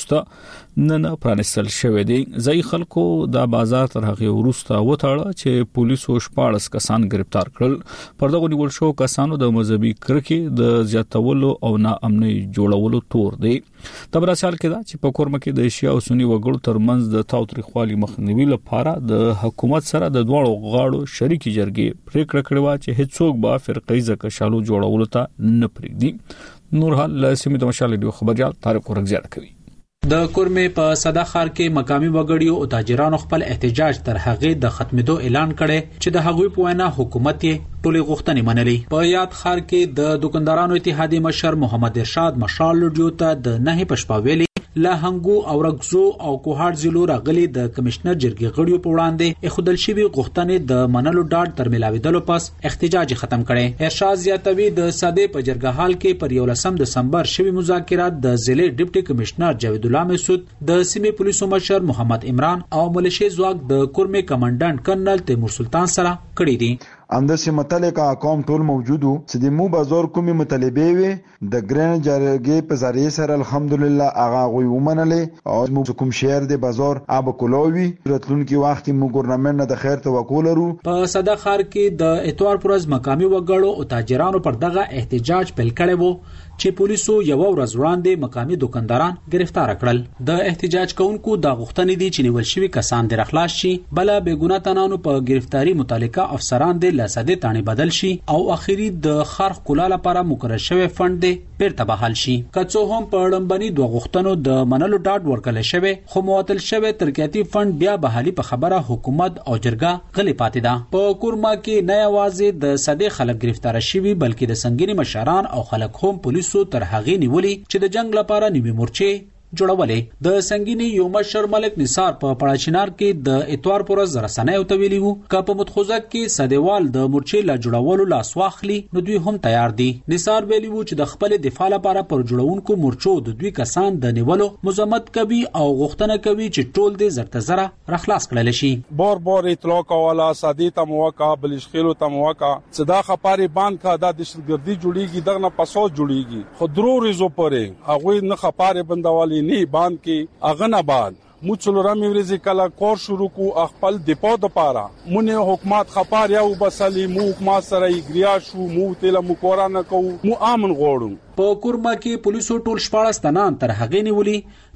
وروسته نن پرانستل شوې دي. ځای خلکو د بازار تر هغه وروسته وټاړه چې پولیسو شپږ کسان گرفتار کړل. پر دغه نیول شو کسانو د مذهبي کرکې د زیاتولو او ناامنۍ جوړولو تور دی. د براشال کې دا چې په کورمه کې د شیا او سنی وګړو ترمنځ د تاوتریخوالي مخنیوي لپاره د حکومت سره د دوه غاړو شریک کی جرګې پریکړه کړې و چې هیڅوک به فرقې ځکشالو جوړولو ته نه پریږدي. نور حال لاسمه د مشال ډیو خبريال طارق ورغزیار کوي. د کورمې په صدا خار کې مقامي وګړیو او تاجرانو خپل احتجاج تر هغه د ختمېدو اعلان کړي چې د هغوی په وینا حکومت یې ټولې غوښتنې منلې. په یاد خار کې د دکاندارانو اتحادیې مشر محمد ارشاد مشال لډیو ته د نه پښپاویلي لا هنګو او رغزو او کوهار زلو راغلي د کمشنر جرګې غړیو په وړاندې خودل شوی غوښتنې د منلو ډاډ تر ملاویدلو پس احتجاج ختم کړي. ارشاد زیاتوي د ساده په جرګه حال کې پر یولسم دسمبر شوی مذاکرات د ضلع ډیپټي کمشنر جاوید الله مسعود د سیمې پولیسو مشر محمد عمران او ملیشي ځواک د کورمې کمانډنټ کرنل تیمور سلطان سره کړي دي. اندسه متعلقه اقوام ټول موجودو چې د مو بازار کومي مطالبه وي د ګرین جرګې په ذریعہ سره الحمدلله هغه غوي ومنلې او مو کوم شهر د بازار اب کولوي راتلونکي وخت مو ګورنمنت د خیر توقع لرو. په صدا خار کې د اتوار پرز مقامي وګړو او تاجرانو پر دغه احتجاج پیل کړي وو چې پولیسو یو ورځ وړاندې مقامي دکانداران گرفتار کړل. د احتجاج کوونکو د غوښتنې دي چې نیول شوی کسان د خلاص شي بل به ګناه تنانو په گرفتاری متعلقه افسران د لاسده تانی بدل شي او اخیری د خرخ کولا لپاره مقرر شوی فند دی بیرته بحال شي. کڅو هم په لمبني دوه غوښتنو د منلو ډاډ ورکړل شوی خو موتل شوی ترکیاتی فند بیا بحالي په خبره حکومت او جرګه غلي پاتې ده. په کورما کې نه یوازې د ساده خلک گرفتار شوي بلکې د سنگینی مشران او خلک هم پولیسو تر هغه نیولي چې د جنگ لپاره نیمه مورچه جوړولې. د سنگینی یو مشر ملک نثار په پړاچینار کې د اتوار پر ورځ رسنۍ او تویلی وو ک په متخوزک کې سدیوال د مورچې لا جوړولو لاس واخلي نو دوی هم تیار دي. نثار ویلی وو چې د خپل دفاع لپاره پر جوړونکو مورچو د دوی کسان د نیولو مزمت کوي او غوښتنه کوي چې ټول دې زرته زره رخلاص کړل شي. بار بار اطلاع کوله سادي ته موقع بلشخیلو ته موقع صدا خبري باند کا د دشتګردي جوړیږي دغه پسو جوړیږي خو درو ریزو پرې هغه نه خبري بندوالي نی باند کې اغنه بعد مو څلورمې ورځې کله کور شروع کو خپل دیپو د پاره مونږه حکومت خبر یو بسلی مو حکومت سره یګریا شو مو تل مو کورانه کو مو امن غوړو. په کورما کې پولیسو ټول شپږ تنان تر هغه نیولي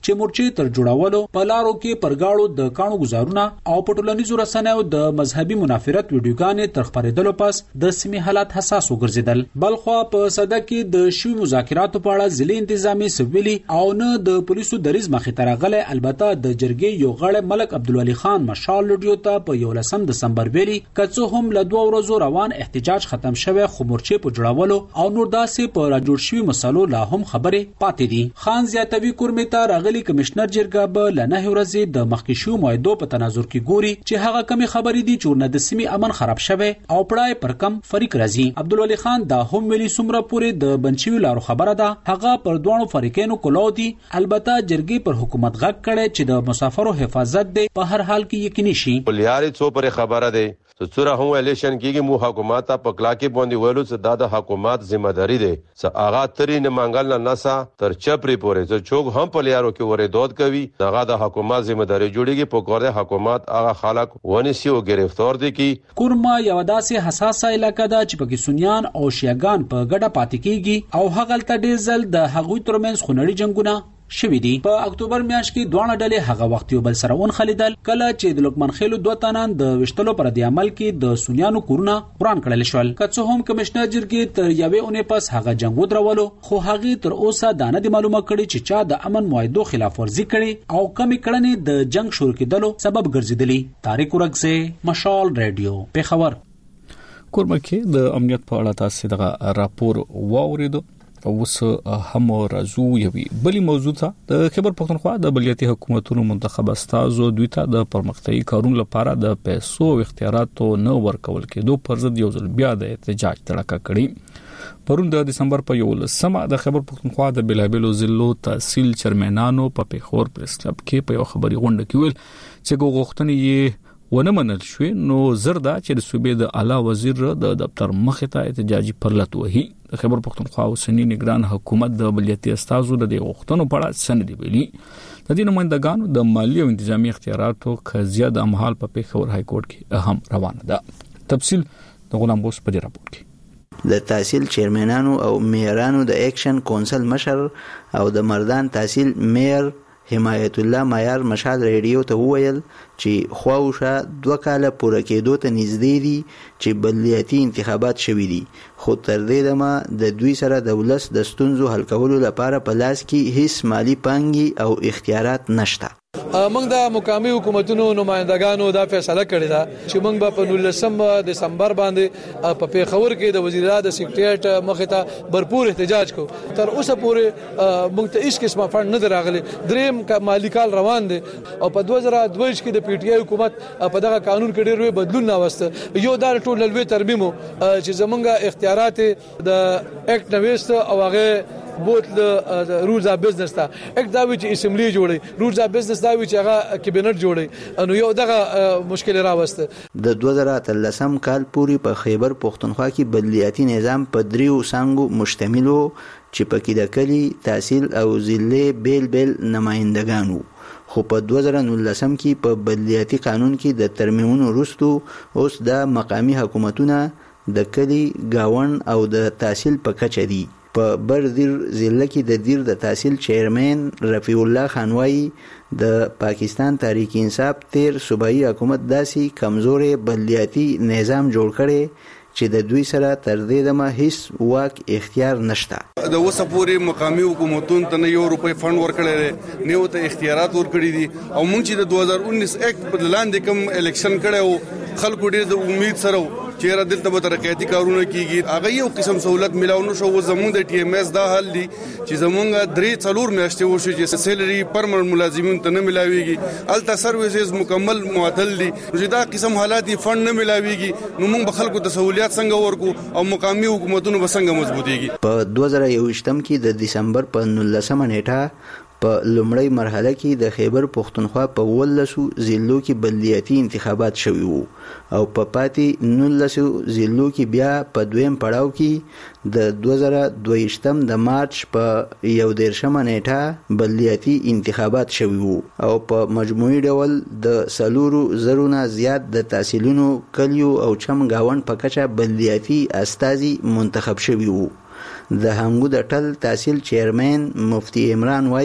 چې مورچې تر جوړولو په لارو کې پرګاړو د کانو گزارونه او پټولنیزو رسنیو د مذهبي منافرت ویډیوګانې تر خبرېدلو پس د سیمې حالات حساس وګرځیدل. بلخوا په صده کې د شوی مذاکراتو په اړه ضلع انتظامی سویلي او نه د پولیسو دریز مخې ته راغلی. البته د جرګې یو غړی ملک عبدالولي خان مشال لډیو ته په یولسم دسمبر ویلي که څه هم له دوه ورځو روان احتجاج ختم شوی خو مورچې په جوړولو او نور داسې په راجوړ شوي مسلو لا هم خبرې پاتې دي. خان زیاتوي کورمې ته راغلي کمشنر جرګه به له نهه ورځې د مخکې شویو معاهدو په تناظر کې ګوري چې هغه کمې خبرې دي چې ورنه د سیمې امن خراب شوی او پړای پر کم فریق راځي. عبدالولي خان دا هم ویلي څومره پورې د بنچوي لارو خبره ده هغه پر دوه فریقینو کولو دي. البته جرګې پر حکومت غږ کړي چې د مسافرو حفاظت دی په هر حال کې یقیني شي. ولیاري څو پر خبره ده څوره هم الیکشن کېږي مو حکومت په کلاکي باندې ویلو چې د حکومت ذمہ داری ده چې اغا تری نه منګل نه نسا تر چپری پورې چې چوک هم په لیارو کې ورې دود کوي دغه د حکومت ذمہ داری جوړیږي په کور د حکومت اغا خلک ونیسي او گرفتار دي کی. کورما یو داسې حساسه علاقه ده چې پکې سنیان او شیعاګان په ګډه پاتې کیږي او هغه تل ډیر ځل د هغوی ترمنځ خونړي جنگونه شوی دی. په اکتوبر میاشت کې دوه ډلې هغه وخت یو بل سره ون خلیدل کله چې د لوکمن خېلو دوه تنان د وشتلو پر دی عمل کې د سنیانو کورونه قران کړل شول. که څه هم کمشنر جرګې تر یوې اونۍ پس هغه جنگ ودرولو خو هغه تر اوسه دا نه دی معلومه کړي چې چا د امن معاهدو خلاف ورزي کړي او کمی کړنې د جنگ شروع کېدلو سبب ګرځیدلی. طارق ورغزه مشال رادیو پیښور. کورمکه د امنیت په اړه تاسو دغه راپور واوریدو اوس هم راځو یوي بلی موضوع ته د خیبر پختونخوا د بلدیاتي حکومتونو منتخب استازو دوی ته د پرمختګي کارونو لپاره د پیسو او اختیاراتو نه ورکول کېدو پر ضد یو ځل بیا د احتجاج تړاکه کړي. پرون د دسمبر په یولسمه د خیبر پختونخوا د بلابلو ضلعو تحصیل چیرمنانو په پیښور پریس کلب کې په یو خبري غونډه کې ویل چې غوښتنې یې ونه منل شوې نو زردا چې د صوبې د اعلی وزیر د دفتر مخې ته احتجاجي پرلط وهي. د خیبر پختونخوا اوسنی نگران حکومت د بلدیاتي استازو د غوښتنو په اړه سند دی ویلي. د دې نمائندګانو د مالی او انتظامی اختیاراتو قضیه د امحال په پیښور های کورټ کې اهم روانه ده. تفصیل د غلام بوس په راپور کې. د تحصیل چیرمنانو او میرانو د اکشن کونسل مشر او د مردان تحصیل میر حمایت الله مایار مشال ریډیو ته وویل چې خواوشه دوه کاله پوره کېدو ته نږدې دي چې بلدیاتي انتخابات شوي دي خو تر دې دمه د دوی سره د ولس د ستونزو حل کولو لپاره په لاس کې هیڅ مالی پانګې او اختیارات نشته. موږ د مقامی حکومتونو نمائندګانو دا فیصله کړې ده چې موږ په نولسم دسمبر باندې په پیښور کې د وزیرا د سیکریټریټ مخې ته भरपूर احتجاج کو. تر اوسه پورې موږ ته هیڅ قسمه فند نه دراغلي. دریم مالی کال روان دي او په دوه زره دوه کې د پی ټی آی حکومت په دغه قانون کې ډېر لوی بدلون راوسته. یو دا ټول لوی ترمیم چې زمونږ اختیارات د اکټ نوښت او هغه بوت له رولز اف بزنس ته اک دا وی چې اسمبلی جوړي رولز اف بزنس دا وی چې هغه کابینټ جوړي نو یو دغه مشکل راوسته. د دوه زره اتلسم کال پورې په خیبر پختونخوا کې بلدیاتي نظام په دریو څانګو مشتمل و چې پکې د کلی تحصیل او ضلع بیل بیل نمائندګانو خو په دوه زره نولسم کې په بلدیاتي قانون کې د ترمیمونو وروسته اوس د مقامی حکومتونه د کلی گاون او د تحصیل په کچه دي. په بردیر ضلع کې د دیر د تحصیل چیرمن رفیع الله خانوایی د پاکستان تحریک انصاف تیر صوبایي حکومت داسې کمزورې بلدیاتي نظام جوړ کړي چې د دوی سره تر دې دمه هیڅ واک اختیار نشته. د اوسه پورې مقامی حکومتونو ته نه یو روپۍ فند ورکړی نه ته اختیارات ورکړي دي او موږ چې د دوه هزار انیس اکټ په لاندې کوم الیکشن کړو خلکو ډېر د امید سره چیرې دلته به ترقیاتي کارونه کیږي هغه یو قسم سہولت ملاو نو شو زموږ د ټي ام اس دا حل دي چې زموږ درې څلور میاشتې وشو چې سیلري پرمننت ملازمین ته نه ملاويږي الته سرویسز مکمل معطل دي چې دا قسم حالات فند نه ملاويږي نو موږ به خلکو ته سہولیات څنګه ورکو او مقامی حکومتونو به څنګه مضبوطيږي. په دوه زره یوویشتم کې د دسمبر په نولسمه نیټه په لومړی مرحله کې د خیبر پختونخوا په ولسو ضلعو کې بلدیاتي انتخابات شوي وو او په پاتې نولسو ضلعو کې بیا په دویم پړاو کې د دوه زره دوهویشتم د مارچ په یو دېرشمه نیټه بلدیاتي انتخابات شوي وو او په مجموعي ډول د څلورو زرو نه زیات د تحصیلونو کلیو او چم گاونډ په کچه بلدیاتي استازي منتخب شوي وو. د هنګو د ټل تحصیل چیرمن مفتی عمران وای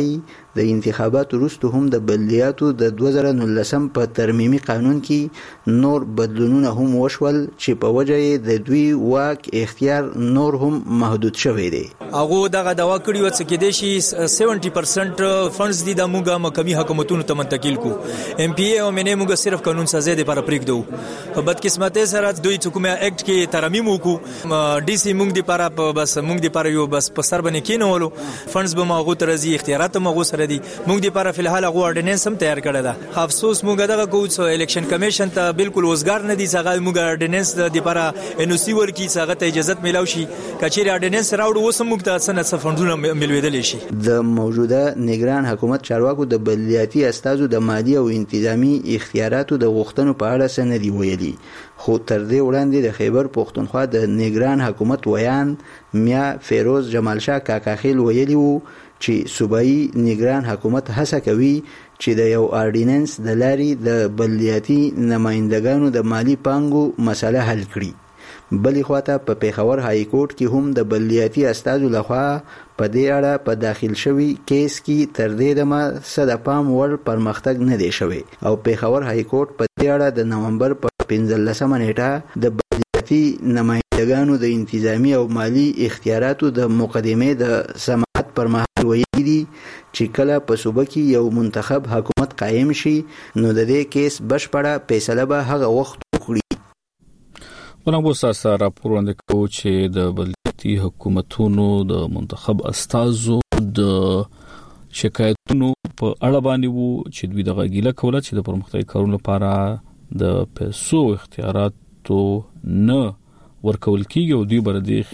د انتخاباتو وروسته هم د بلدیاتو د دوه زره نولسم په ترمیمي قانون کې نور بدلونونه هم وشول چې په وجه یې د دوی واک اختیار نور هم محدود شوی دی. هغه دغه دوا کړی و چې کېدې شي سبعین پرسنټ فنډز دي د موږ مقامي حکومتونو ته منتقل کو. ام پی ای او منې موږ صرف قانون سازي د لپاره پریږدو. په بدقسمتۍ سره دوی حکومت اکټ کې ترمیم وکړو. ډي سي موږ د لپاره بس موږ د لپاره یو بس په سر باندې کېنولو. فنډز به ماغو ترځي اختیارات ماغو سره دي. موږ د لپاره فلحال هغه اورډیننس هم تیار کړل ده. افسوس موږ دغه کوو چې الیکشن کمیشن ته بالکل وزګار نه دي. څنګه موږ اورډیننس د لپاره ان او سی ورکی څنګه ته اجازه ملو شي کچېر اورډیننس راوړو وسم موږ ته څنګه څه فنډونه ملویدل شي. د موجوده نگران حکومت چارواکو د بلدیاتي استازو د مالی او انتظامی اختیاراتو د غوښتنو په اړه څه نه دی ویلي. خو تر دې وړاندې د خیبر پښتونخوا د نگران حکومت ویان میا فیروز جمال شاه کاکاخیل ویلي وو چې صوبایي نگران حکومت هڅه کوي چې د یو اورډیننس د لارې د بلدیاتي نمائندګانو د مالی پانګو مسله حل کړي. بلې خواته په پیښور های کورټ کې هم د بلدیاتي استازو لخوا په دې اړه په داخل شوی کیس کې تر دې دمه څه د پام وړ پرمختګ نه دی شوی او پیښور های کورټ په دې اړه د نومبر په پنځلسمه نیټه د بلدیاتي نمائندګانو د انتظامی او مالی اختیاراتو د مقدمې د سماعت پر مهال ویلي دي چې کله په صوبه کې یو منتخب حکومت قائم شي نو د دې کیس بشپړه فیصله به هغه وخت وکړي. ولنګو ساسا راپور وړاندې کوي چې د بلدیاتي حکومتونو د منتخب استازو د شکایتونو په اړه باندې وو چې دوی د غیله کوله چې د پرمختګ کارونو لپاره د پیسو اختیاراتو نه ورکول کیږي او دوی بر دې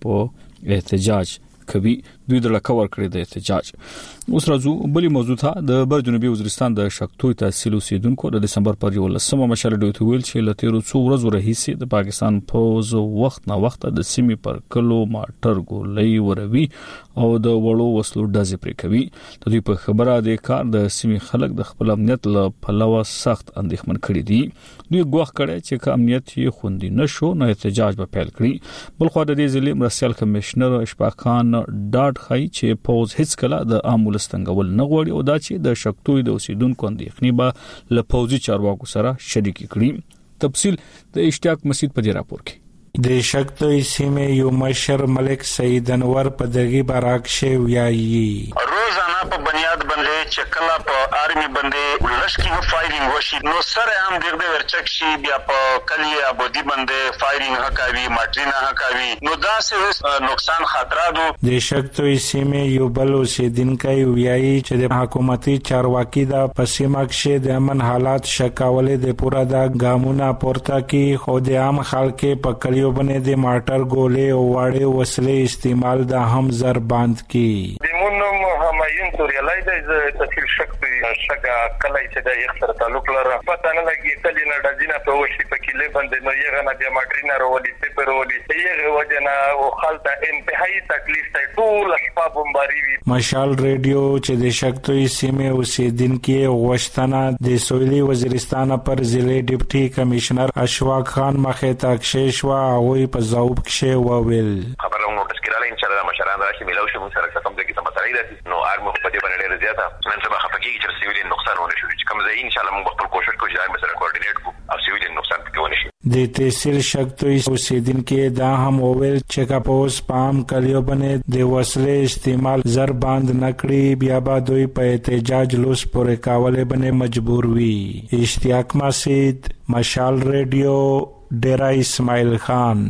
خلاف احتجاج کوي. دوی د لکور کړی د احتجاج. اوس راځو بلې موضوع ته. د بر جنوبي وزیرستان د شکتوی تحصیل اوسیدونکو د دسمبر پر یولسمه مشال ډیوټ ویل چې لته څو ورځې راهیسې د پاکستان پوز وخت نه وخت د سیمې پر کلو ماټر ګولۍ وروي او د وړو وسلو ډزې پرې کوي. د دوی په خبره د کار د سیمې خلک د خپل امنیت له پلوه سخت اندېښمن کړي دي. دوی ګواښ کړي چې که امنیت یې خوندي نشو نو احتجاج به پیل کړي. بل خو د دې ضلع مرستیال کمشنر اشفاق خان ډاډ خای چې پوز هیڅ کله د عامول ستنګول نه غوړي او دا چې د شکتوی د اوسیدونکو اندېښنې به له پوزي چارواکو سره شریک کړي. تفصیل د اشتیاق مسجد په دې راپور کې. د شکتوی سیمې یو مشر ملک سید انور په دغه براک شی ویایي روزانه په بنیاد باندې چې کله په آرمي باندې ولشکي و فایرینګ وشي نو سره هم دغه ورچک شي بیا په کلی ابودی باندې فایرینګ هکاوي ماټرینا هکاوي نو دا څه نقصان خطراتو. د شکتوی سیمې یو بل اوسیدونکو ویایي چې د حکومتي چارواکي د پسیمه کې د امن حالات شکاولې د پورا د ګامونه پورته کې خو د عام خلک په کلیو باندې د ماټر ګولې او واړې وسلې استعمال د هم زر باند کې. دیمونم همایون توریالای د تفصیل شکتوی شګه کله چې د یو سره تعلق لري پته نه لګي کله نه د دینه په وشي په کې له باندې نو یې غنا د ماټرینا وروړي په وروړي یې وجنه او خلته انتهایی تکلیف ته ټول شپه بمباري وي. مشال ریډیو چې د شکتوی سیمې اوسیدونکو غوښتنه د سویلي وزیرستان پر ضلع ډیپټي کمشنر اشفاق خان مخې ته کښېشوا او په ځواب کې وویل خبرونه نوټس کړل ان شاء الله مشران راشي ملو شو موږ سره کوم ځای کې سمته راځي نو ارمو په دې باندې ډېر زیاته نن سبا خپګي چې سیویل نقصان ونه شي چې کوم ځای ان شاء الله موږ خپل کوشش کوو چې دا سره کوارډینیټ کوو او سیویل نقصان پکې ونه شي. د تحصیل شکتوی اوسیدونکو دا هم وویل چې کاپوس پام کلیو باندې د وسلې استعمال زر باند نکړي بیا به دوی په احتجاج لوس پورې کاوله باندې مجبور وي. اشتیاق مسجد مشال ریډیو ډیرا اسماعیل خان.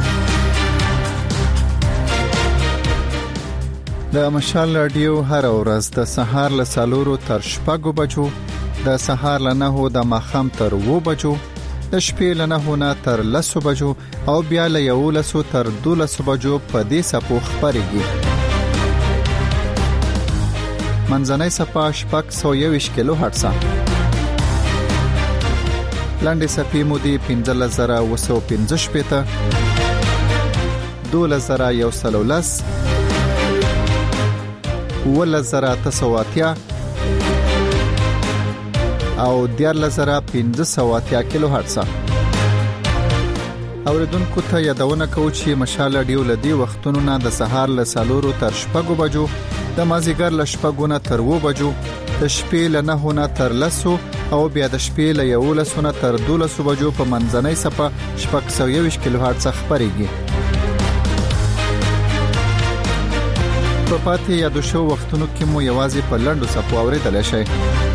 د مشال رادیو هر ورځ د سهار له سالورو تر شپږو بجو د سهار له نهو د ماښام تر وو بجو د شپې له نهو نه تر لسو بجو او بیا له یولسو تر دولسو بجو په دې سپو خبرېږي. منځنۍ سپا شپږ سوه یوویشت کیلو هرتز لاندې سپې مودې پنځلس زره اوه سوه پنځه شپېته دولس زره یو سل او لس اوولس زره اته سوه اتیا او دیارلس زره پنځه سوه اتیا کیلو هرتز. اوریدونکو ته یادونه کوو چې مشال رادیو لدی وختونو نه د سهار له سالورو تر شپږو بجو، د مازیګر له شپږو نه تر اوو بجو، د شپې له نهو نه تر لسو او بیا د شپې له یولسو نه تر دولسو بجو په منځنۍ صفه شپږ سوه یوویشت کیلو هرتز خبرېږي. په پاتې یادو شو وختونو کې مو یوازې په لنډو صفو اورېدلی شئ.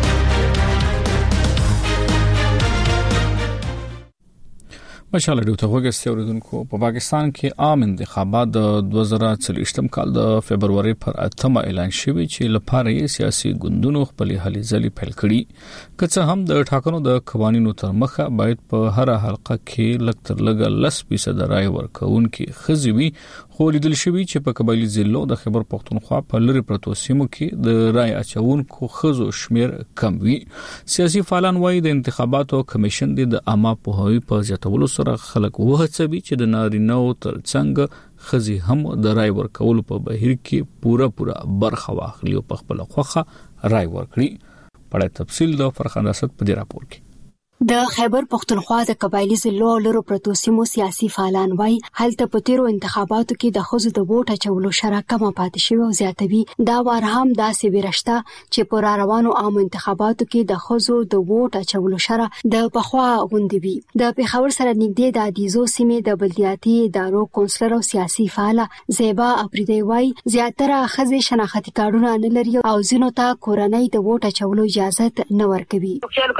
مشال رادیو ته وګورئ اوریدونکو. په پاکستان کې عام انتخابات د دوه زره څلوېښتم کال د فبرवरी پر اتمه اعلان شوی چې لپاره یې سیاسي ګوندونو خپل هلي ځلې پیل کړي. که څه هم د ټاکنو د قوانینو تر مخه باید په هر حلقه کې لږ تر لږه لس فیصد رای ورکوونکي ښځې وي، خو لیدل شوی چې په قبایلی ضلعو د خیبر پښتونخوا په لری پرتو سیمو کې د رای اچونکو ښځو شمیر کم وي. سیاسي فعالان وايي د انتخاباتو کمیشن د عامه پوهاوي په زیاتولو سره خلک وهڅوي چې د نارینه‌و ترڅنګ ښځې هم د رای ورکولو په بهیر کې پوره پوره برخه واخلي او په خپل خوخه رای ورکړي. په تفصیل د فرخنده اسد په دې راپور کې د خیبر پښتونخوا د قبایلی ضلعو لرو پرتو سیمو سیاسي فعالان وای هلته په تیرو انتخاباتو کې د ښځو د ووټ اچولو شرح کمه پاتې شوې او زیاتوي. دا وار هم داسې ورشته چې په روانو عام انتخاباتو کې د ښځو د ووټ اچولو شرح د پخوا غوندې وي. د پیښور سره نږدې د عدیزو سیمې د بلدیاتي ادارو کونسلر او سیاسي فعاله زیبا افریدی وای زیاتره ښځې شناختی کارتونه نه لري او ځینو ته کورنۍ د ووټ اچولو اجازه نه ورکوي.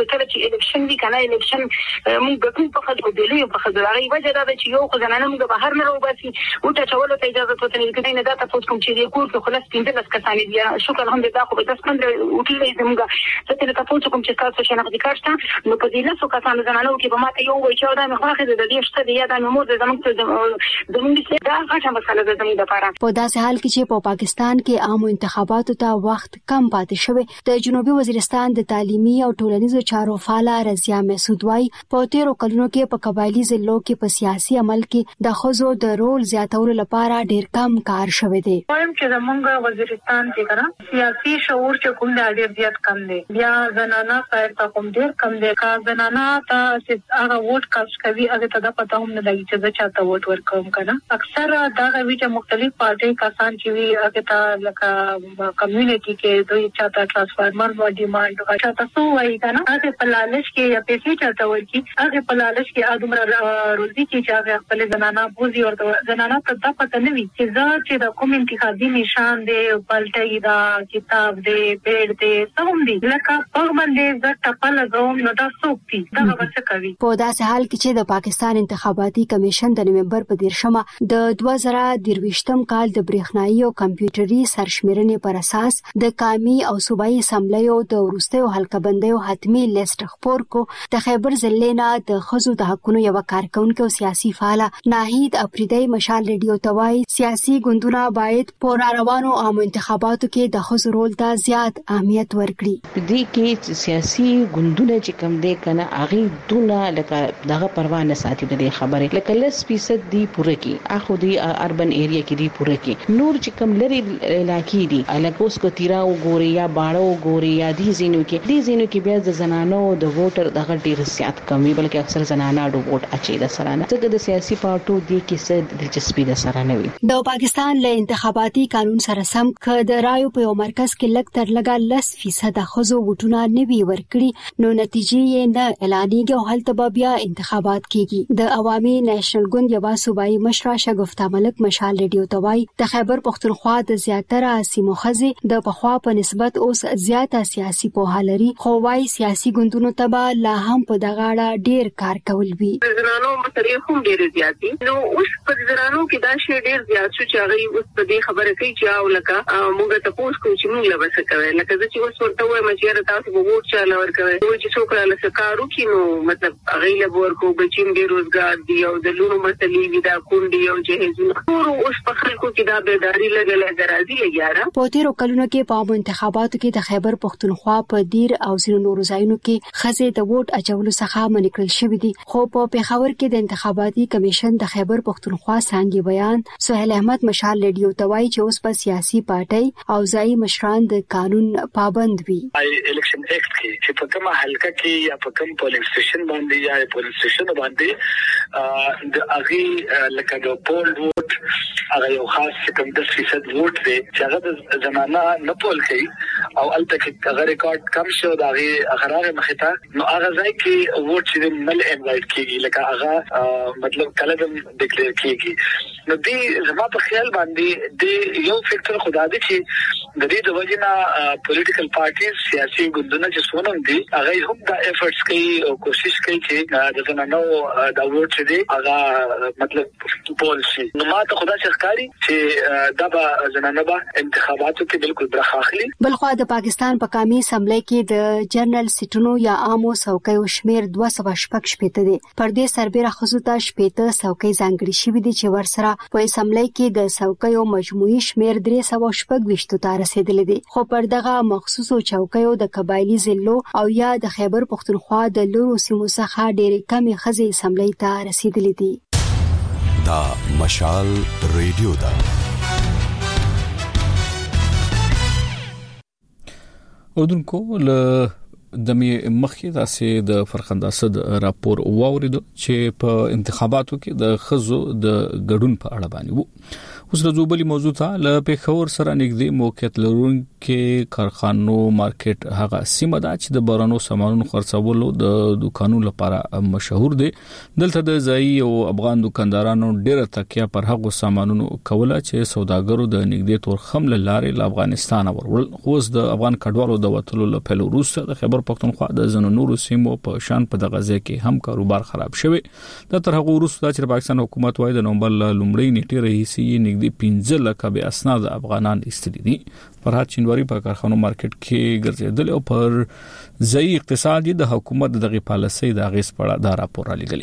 کنه الیکشن موږ د کوم په خاطر د لیو په خاطر هغه وجه دا چې یو خو زنانه موږ بهر نه راوباسي او ته چولو ته اجازه ته نه کړي نه دا تاسو کوم چې د کور په خلاص پینځه لس کسان دي. شکر الحمدلله خو به تاسو پندره وکیلې زموږ ته ته تاسو کوم چې تاسو شناختی کارت نو په دې لاسو کسان زنانه کې به ماته یو وایي چې دا مخ واخې د دې شته دی یا د مور د زموږ زموږ دا غاټه مسله ده زموږ لپاره. په داسې حال کې چې په پاکستان کې عام انتخاباتو ته وخت کم پاتې شوی، د جنوبي وزیرستان د تعلیمي او ټولنیزو چارو فعال رضیا مسعود وای په تیرو کلونو کې په قبایلی ضلعو کې په سیاسي عمل کې د ښځو د رول زیاتولو لپاره ډیر کم کار شوی دی. وایم چې زمونږ وزیرستان کې کنه سیاسي شعور چې کوم د ډیر زیات کم دی، بیا زنانه سره کوم ډیر کم دی. کا زنانه ته چې هغه ووټ کاست کوي هغه ته د پته هم نه لګي چې زه چاته ووټ ورکوم کنه. اکثر دا غوي چې مختلف پارټي کسان چې وي هغه ته لکه کمیونټي کې دوی چاته ټرانسفارمر و ډیماند چاته سو وایي کنه هغه په لالچ کې یا پیسې چاته ورکی هغه په لالچ کې ادمره روزي کې چې هغه خپل زنانه بوزي او زنانه ته د پته نه وي چې زه چې د کوم انتخابي نشان دی بلټي دا کتاب دی پیډ دی سم دی لکه په باندې زه ټپل زوم نو دا سوکتي دا څه کوي. په داسې حال کې چې د پاکستان انتخاباتي کمیشن د نومبر په دیرشمه د دوه زره درویشتم کال د برېښنايي او کمپیوټري سرشمیرنې پر اساس د قومي او صوبایي اسمبلیو د وروستیو حلقه بندیو حتمی لیست خبر کو د خیبر ضلع نه د ښځو د حقونو یو کارکونکو او سیاسي فعال ناهید افریدی مشال ریډیو توای سیاسي ګوندونه باید په روانو عام انتخاباتو کې د ښځو رول ته زیات اهمیت ورکړي. په دې کې سیاسي ګوندونه چې کوم دي کنه هغه دونه لکه دغه پروا نه ساتي د خبرې لکه لس فیصد دی پوره کې اخو دی اربن ایریا کې دی پوره کې نور چې کوم لري علاقې دي الکه اوس کو تیرا او ګوري یا باړو ګوري یا دي زینو کې دي زینو کې بیا د زنانو د ووټر دغه ډیر زیات کمی بلکې اکثر زنانه د ووټ اچي د سره نه څنګه د سیاسي پارټو دي کې څه دلچسپي د سره نه وي. د پاکستان له انتخاباتي قانون سره سم ک د رایو په یو مرکز کې لږ تر لږه لس فیصد ښځو ووټونه نه وی ورکړي نو نتیجې یې نه اعلانېږي او هلته بیا انتخابات کیږي. د عوامي نېشنل ګوند یو صوبایي مشر شګفتا ملک مشال ریډیو توای د خیبر پښتونخوا د زیاتره سیمو ښځې د پخوا په نسبت اوس زیاته سیاسي پوهه لري خو وايي سیاسي ګوندونو ته لا هم په دغه اړه ډیر کار کول وی. زنانو مسلې هم ډیر زیات دي نو اوس په زنانو کې دا شی ډیر زیات شو چې هغه اوس په دې خبره کوي چې او لکه موږ ته پوښتنه کوي چې موږ لا وسه کوي لکه چې اوس ورته وایم چې تاسو به ووټ چاله ورکوي دوی چې څوک له سکارو کې نو مطلب هغه له ورکو بچیم ډیر روزګار دی او د لونو مسلې وي دا کونډي او جهیزونه ټول اوس په خلکو کې دا بیداری لګلې درازي لګیاره. په تیرو کلونو کې په انتخاباتو کې د خیبر پښتونخوا په دیر او ځینو نورو ځایونو کې ښځې د ووټ اچولو څخه منع کړل شوی دی. خو په پیښور کې د انتخاباتي کمیشن د خیبر پښتونخوا څنګه بیان سهیل احمد مشال رادیو توای چې اوس په سیاسي پارټي او ځای مشران د قانون پابند وي. الیکشن ایکټ کې چې په کومه حلقه کې یا په کوم پولینګ سټیشن باندې یا پولینګ سټیشن باندې د اغي لکه د پول ووټ هغه یو خاص کوم د فیصد ووټ دی چې هغه د زنانه نه پول کوي او البته کې هغه ریکارډ کم شو دا هغه اخراره مخته نو هغه ځای کې ووټ چې مل انوایټ کیږي لکه هغه مطلب کله د ډیکلیئر کیږي نو دی زما په خیال باندې د یو فیکټر خدا دې چې د دې د وجنه پولیټیکل پارټیز سیاسي ګوندونه چې سونم دي هغه هم دا ایفورټس کوي او کوشش کوي چې د زنانو دا ووټ دی هغه مطلب پول شي. نو ما ته خدا څخکاری چې دا به زنانه به انتخاباتو کې بالکل برخه اخلي. بلخو د پاکستان په قومي اسمبلی کې د جنرال سټونو یا عامو څوکیو شمیر دوه سوه شپږ شپېته دی. پر دې سربېره ښځو ته شپېته څوکۍ ځانګړي شوي دي چې ورسره په اسمبلی کې د څوکیو مجموعي شمیر درې سوه شپږ ویشتو ته رسیدلی دی. خو پر دغه مخصوصو چوکیو د قبایلي ضلعو او یا د خیبر پښتونخوا د لورو سیمو څخه ډېرې کمې ښځې اسمبلی ته رسیدلې دي. دا مشال ریډیو دا اردوونکو له دمې مخکې داسې د فرخنده صد راپور واوریدو چې په انتخاباتو کې د خزو د ګډون په اړه باندې وو. اوس د زوبلي موضوع ته ل پیښور سره نږدې موقعیت لرونکي کارخانو مارکیټ هغه سیمه ده چې د بارانو سامانونو خرڅولو د دکانونو لپاره مشهور دي. دلته د ځای او افغان دکاندارانو ډېره تکیه پر هغو سامانونو کوله چې سوداګرو د نږدې تورخم لارې له افغانستان ورول. خو د افغان کډوالو د وټلو له پیلوروسه د خیبر پښتونخوا د زنو نورو سیمو په شان په دغه ځای کې هم کاروبار خراب شوی. د تر هغه وروسته چې پاکستان حکومت وايي د نومبر لومړۍ نیټې رئیسي نږدې پنځه لکه به اسناد افغانان استری دي. فرحت چندوري په کارخانو مارکیټ کې ګرځیدل او پر ځای اقتصادي د حکومت دغه پالیسي د غیس پړه دا راپور را لګلی.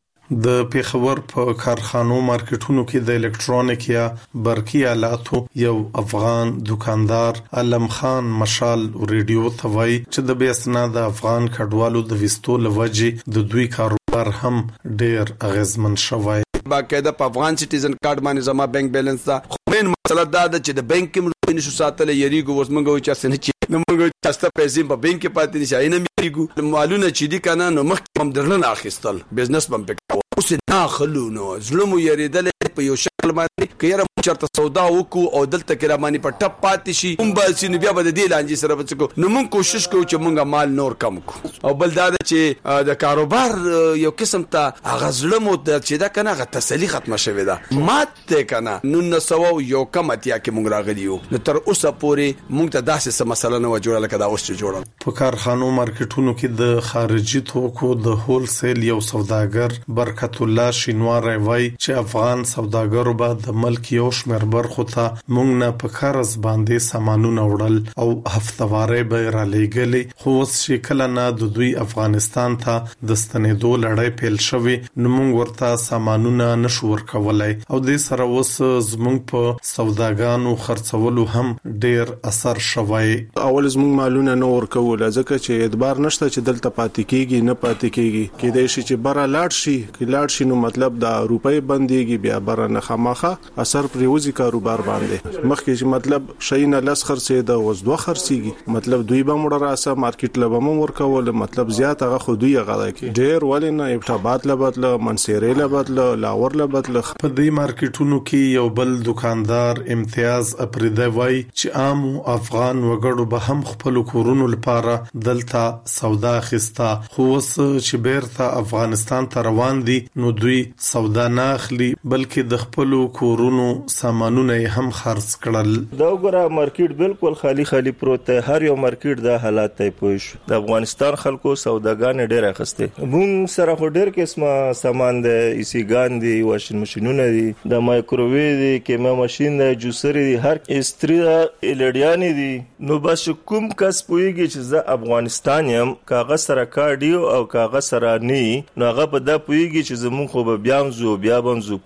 د پیښور په کارخانو مارکیټونو کې د الکترونیک یا برقي آلاتو یو افغان دکاندار علم خان مشال ریډیو توای چې د بیسنا د افغان کډوالو د وستو لوجې د دوی کاروبار هم ډیر اغیزمن شوی. باقاعده په افغان سټیزن کارت باندې زما بانک بیلانس دا خو مین مسله دا ده چې د بانک کې نشو ساتل یریګو اوس مونږ چې څنګه چې نو مونږ تاسو پیسې په بانک کې پاتې نشي نه میریګو مالونه چې دي کنه نو مخکې هم درنه اخیستل بزنس بم پکاو اوس نه خلونو ظلم یریدل په یو شکل باندې کيره چرته سودا وکړو او دلته کې را باندې په ټپ پاتې شي هم به سینې بیا به د دې لانجې سره بچو نو مونږ کوشش کوو چې مونږه مال نور کم کو او بل دا چې د کاروبار یو قسم ته غزلمو د چې دا کنه غ تسلی ختمه شوی دا ماته کنه نو نسو یو کم اتیا کې مونږ راغلیو نو تر اوسه پورې مونږ ته داسې سم مسله نه و جوړه لکه دا اوس چې جوړه. په کارخانو مارکیټونو کې د خارجي توکو د هول سیل یو سوداګر برکت الله شینوار وای چې افغان سوداګرو به د ملک یو شمیر برخو ته مونږ نه په کارز باندې سامانونه وړل او هفتواره به را لېګلې خو اوس چې کله نه د دوی افغانستان ته د ستنېدو لړۍ پیل شوې نو مونږ ورته سامانونه نشو ورکولای او د سره اوس زمونږ په سوداګانو خرڅولو هم ډیر اثر شوی. اول زمونږ مالونه نه ورکول ځکه چې اعتبار نشته چې دلته پاتې کیږي نه پاتې کیږي کېدای شي چې بره لاړ شي کې لاړ شي نو مطلب د روپۍ بنديږي بیا بره نه خامخه اثر پریوزي کاروبار باندې مخکې چې مطلب شي نه لس خرڅې د وزدو خرڅيږي مطلب دوی به مړه راسه مارکیټ لبم ورکول مطلب زیات هغه خو دوی غلا کوي ډیر ولې نه ابتابات لبدل منصيرې لبدل لاور لبدل. په دې مارکیټونو کې یو بل دکاندار امتیاز اپریده وای چې عام افغان وګړو به هم خپل کورونو لپاره دلته سودا خستا خو اوس چې بیرته افغانستان ته روان دي نو دوی سودا نه اخلي بلکې د خپل کورونو سامانونه هم خرڅ کړل. دا وګوره مارکیټ بالکل خالی خالی پروت دی هر یو مارکیټ د حالات ته پوښ د افغانستان خلکو سوداګان ډېر اخسته مونږ سره خو ډېر قسمه سامان دی ایسیګان دی واشن ماشینونه دي د مایکروویو دی کیما ماشین دی جوسر دی هر استری الډیان دي نو بس کوم کس پویږي چې زه افغانستان يم کاغذ سره کارډیو او کاغذ سره ني نو هغه په دا پویږي چې زمون خو به بیا زو بیا بنزو پوي شو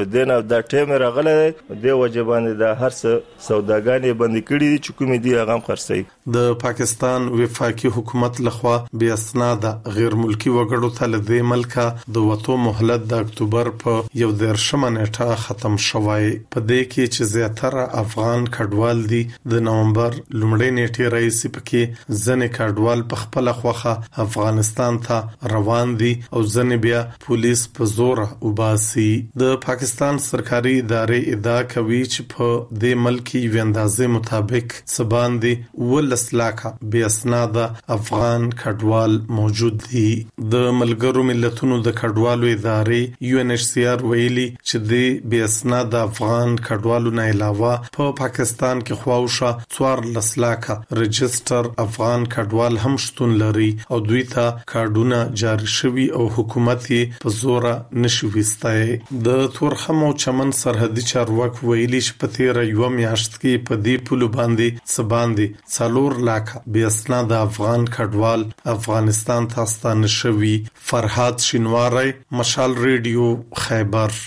دینه دا ټیم راغله د وجبان د هر څه سوداګانې بند کړي دي چې کومې دی هغه خرڅي. د پاکستان وفاقي حکومت لخوا بیا اسناد غیر ملکی وګړو ته د ملک د وټو مهلت د اکتوبر په یو دیرشمه نیټه ختم شوی. په دې کې چې زیاتره افغان کډوال دي د نومبر لومړۍ نیټه رئیس پکې ځنې کډوال په خپل خوخه افغانستان ته روان دي او ځنې بیا پولیس په زور وباسي. د پاکستان سرکاري ادارې ادعا کوي چې په دې ملکی وندازې مطابق سبان دي ولس لاکه بیا اسناد افغان کډوال موجود دي. د ملګرو ملتونو د کډوالو ادارې یو ان ایچ سی آر ویلي چې د بیا اسناد افغان کډوالو نه علاوه په پاکستان کې خواوشه څوارلس لاکه رجستر افغان کډوال هم شتون لري او دوی ته کارډونه جاری شوي او حکومت یې په زور نشي وستای. د تورخم او چمن سرحدي چارواکي ویلي چې په تیر یو میاشت کې په دې پلو باندې سباندي څلور لاک بیا اسناد افغان کډوال افغانستان ته ستانه شوي. فرهاد شینواری، مشال ریډیو، خیبر.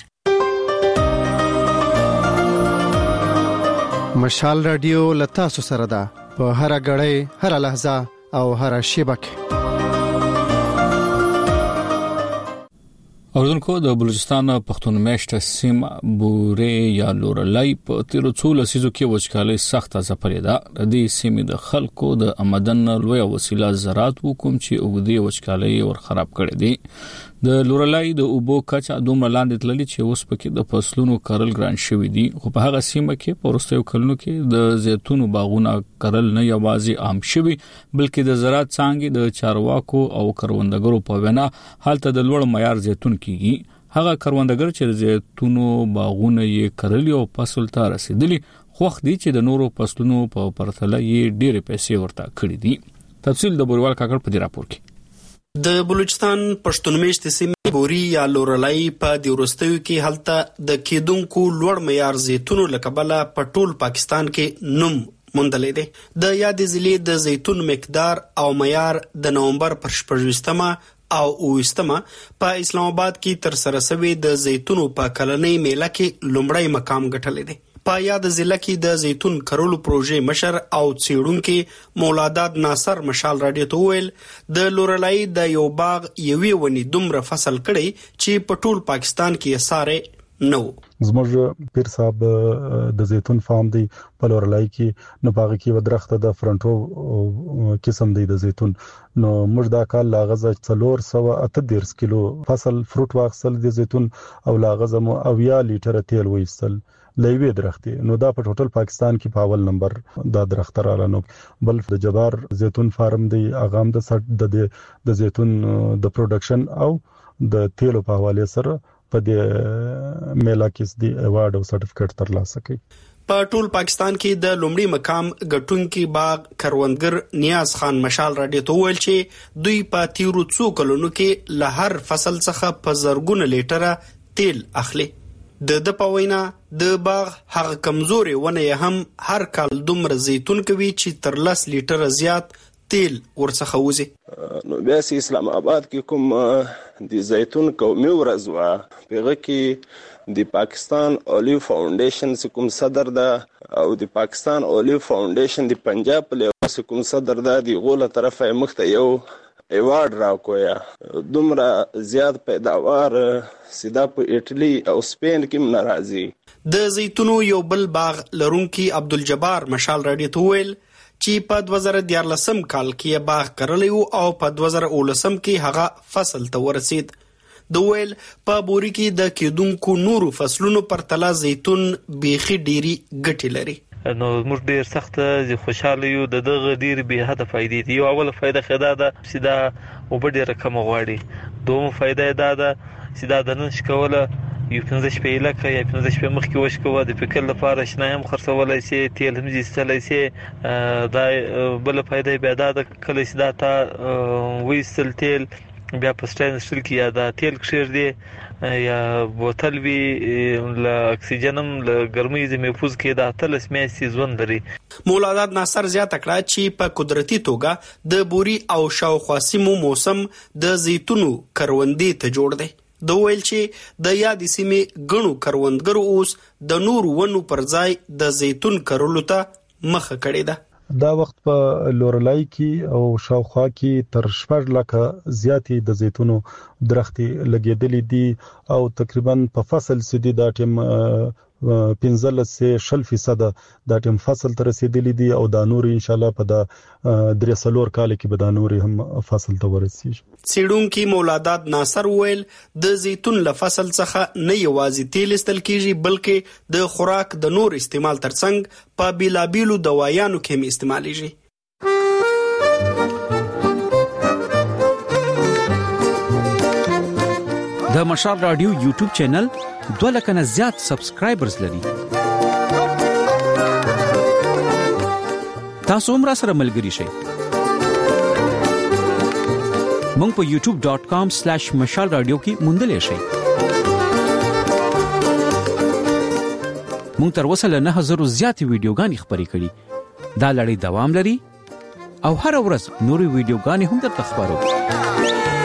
مشال رادیو لتاسو سره ده په هر غړې هر لحظه او هر شیبه کې. اوردونکو د بلوچستان پښتون میشته سیمه بورې یا لورلای په تیر څو لسیزو کې وچکالۍ سخت ځپلې ده. د دې سیمې د خلکو د آمدن لوی وسیله زراعت وکوم چې اوږدې وچکالۍ ور خراب کړې دي. د لورلای د اوبو کچا دومره لاندې تللی چې اوس پکې د فصلونو کرل ګران شوی دي. خو په هغه سیمه کې په وروستیو کلونو کې د زیتون باغونو کرل نه یوازې عام شوی بلکې د زراعت څنګه د چارواکو او کروندګرو په وینا حالت د لوړ معیار زیتون کیږي. هغه کروندګر چې زیتونو باغونه یې کرل او فصل ته رسیدلی خوښ دي چې د نورو فصلونو په پرتله یې ډېر پیسې ورته کړې دي. تفصیل د بوریوال کاکړ په دې راپور کې. د بلوچستان پښتون میشته سیمې بوري یا لورلای په د ورستیو کې حالت د کېدونکو لوړ معیار زیتونو لکبله په ټول پاکستان کې نوم موندلې دي. د یاد ضلع د زیتون مقدار او معیار د نومبر پر شپږمه او اوستمه په اسلام آباد کې تر سره شوی د زیتونو په کلنۍ میله کې لومړی مقام ګټلې دي. په یاد ضلع کې د زیتون کرلو پروژې مشر او څېړونکو مولاداد ناصر مشال رادیو ته ویل د لورلای د یو باغ یوې ونی دومره فصل کړي چې په ټول پاکستان کې ساره نو. زموږ پیر صاحب د زیتون فارم دی په لورلای کې نو باغ کې ودرخته د فرنټو قسم دی د زیتون. نو موږ دا کال لاغزه څلور سوه اته دیرش کیلو فصل فروټ واخصل د زیتون او لاغزه مو اویا لیټر تیل وېستل لوی درختي. نو دا په ټوټل پاکستان کې په اول نمبر دا درخت رااله. نو بل د جبار زیتون فارم دی اغام د د د زیتون د پروډکشن او د تیلو په حواله سره په دې میلا کې دی ایوارډ او سرټیفیکټ ترلاسه کړي. په ټول پاکستان کې د لومړي مقام ګټونکي باغ کروندګر نیاز خان مشال رادیو ته ویل چې دوی په تیرو څو کلونو کې له هر فصل څخه په زرګونه لیټره تیل اخلي. د د پوینا د باغ هغه کمزوري ونه هم هر کال دومره زیتون کوي چې تر لس لیټر زیات تیل ورڅخه وځي. نو بیا سي اسلام آباد کې کوم د زیتون قومي ورځ وا پیغه کې د پاکستان اولیو فاونډیشن کوم صدر ده او د پاکستان اولیو فاونډیشن د پنجاب له کوم صدر ده دی غوله طرفه مخته یو ایوارډ راکویا. دومره زیات پیداوار سیدا په ایټلی او سپین کې ناراضي. د زیتونو یو بل باغ لرونکي عبدالجبار مشال رادیو ته ویل چې په دوه زره دیارلسم کال کې باغ کرلی او په دوه زره اولسم کې هغه فصل ته ورسید. د ویل په بوري کې د کېدونکو نورو فصلونو پر تلا زیتون بیخي ډيري ګټي لري. نو موږ ډیر سخت خوشاله یو د دغه ډیر به هدف فائدې دي. یو اوله فائدہ خدا ده چې دا وب ډیر کم غواړي. دوم فائدہ دا ده چې دا د نن شکوله یو پنځه شپې لکه یا پنځه شپې مخکې وشکوه د فکر لپاره شنه هم خرڅولای شي تیل هم ایستلای شي. دا بل فائدہ بیا دا کله چې دا تا وېستل تیل بیا په سټاین سټل کې یا دا تیل کښیر دی یا بوتل وی ل اکسیجنم ل ګرمۍ د محفوظ کې دا تلس میاسي ژوند لري. مولادات ناصر زیاته کړه چې په قدرتي توګه د بوري او شاوخوا سیمو موسم د زیتونو کروندې ته جوړ دی. د ویل چې د یادې سیمې غنو کروندګرو اوس د نور ونو پر ځای د زیتون کرلو ته مخه کړې ده. دا وخت په لورلای کې او شاوخوا کې تر شپږ لکه زیاتې د زیتونو درختې لګېدلې دي او تقریبا په فصل سدي دا ټیم پنځه سه شل فیصد دا ټیم فصل تر رسیدلې دي او دا نور ان شاء الله په دا درې سلور کال کې به دا نور هم فصل ته ورسیږي. سیډونکو مولادات ناصر ویل د زیتون له فصل څخه نه یوازې تیل استل کیږي بلکې د خوراک د نور استعمال ترڅنګ په بیلابیلو دوايانو کې هم استعمالېږي. د مشال رادیو یوټیوب چینل دوه لک نه زیات سبسکرایبرز لري. تاسو هم را سره ملګري شئ. مونږ په یوټیوب ډاٹ کام سلیش مشال رادیو کې موندلې شئ. مونږ تر اوسه له نه هزار زیاتې ویډیوګانې خپرې کړې. دا لړۍ دوام لري او هر ورځ نورې ویډیوګانې هم درته خبرو.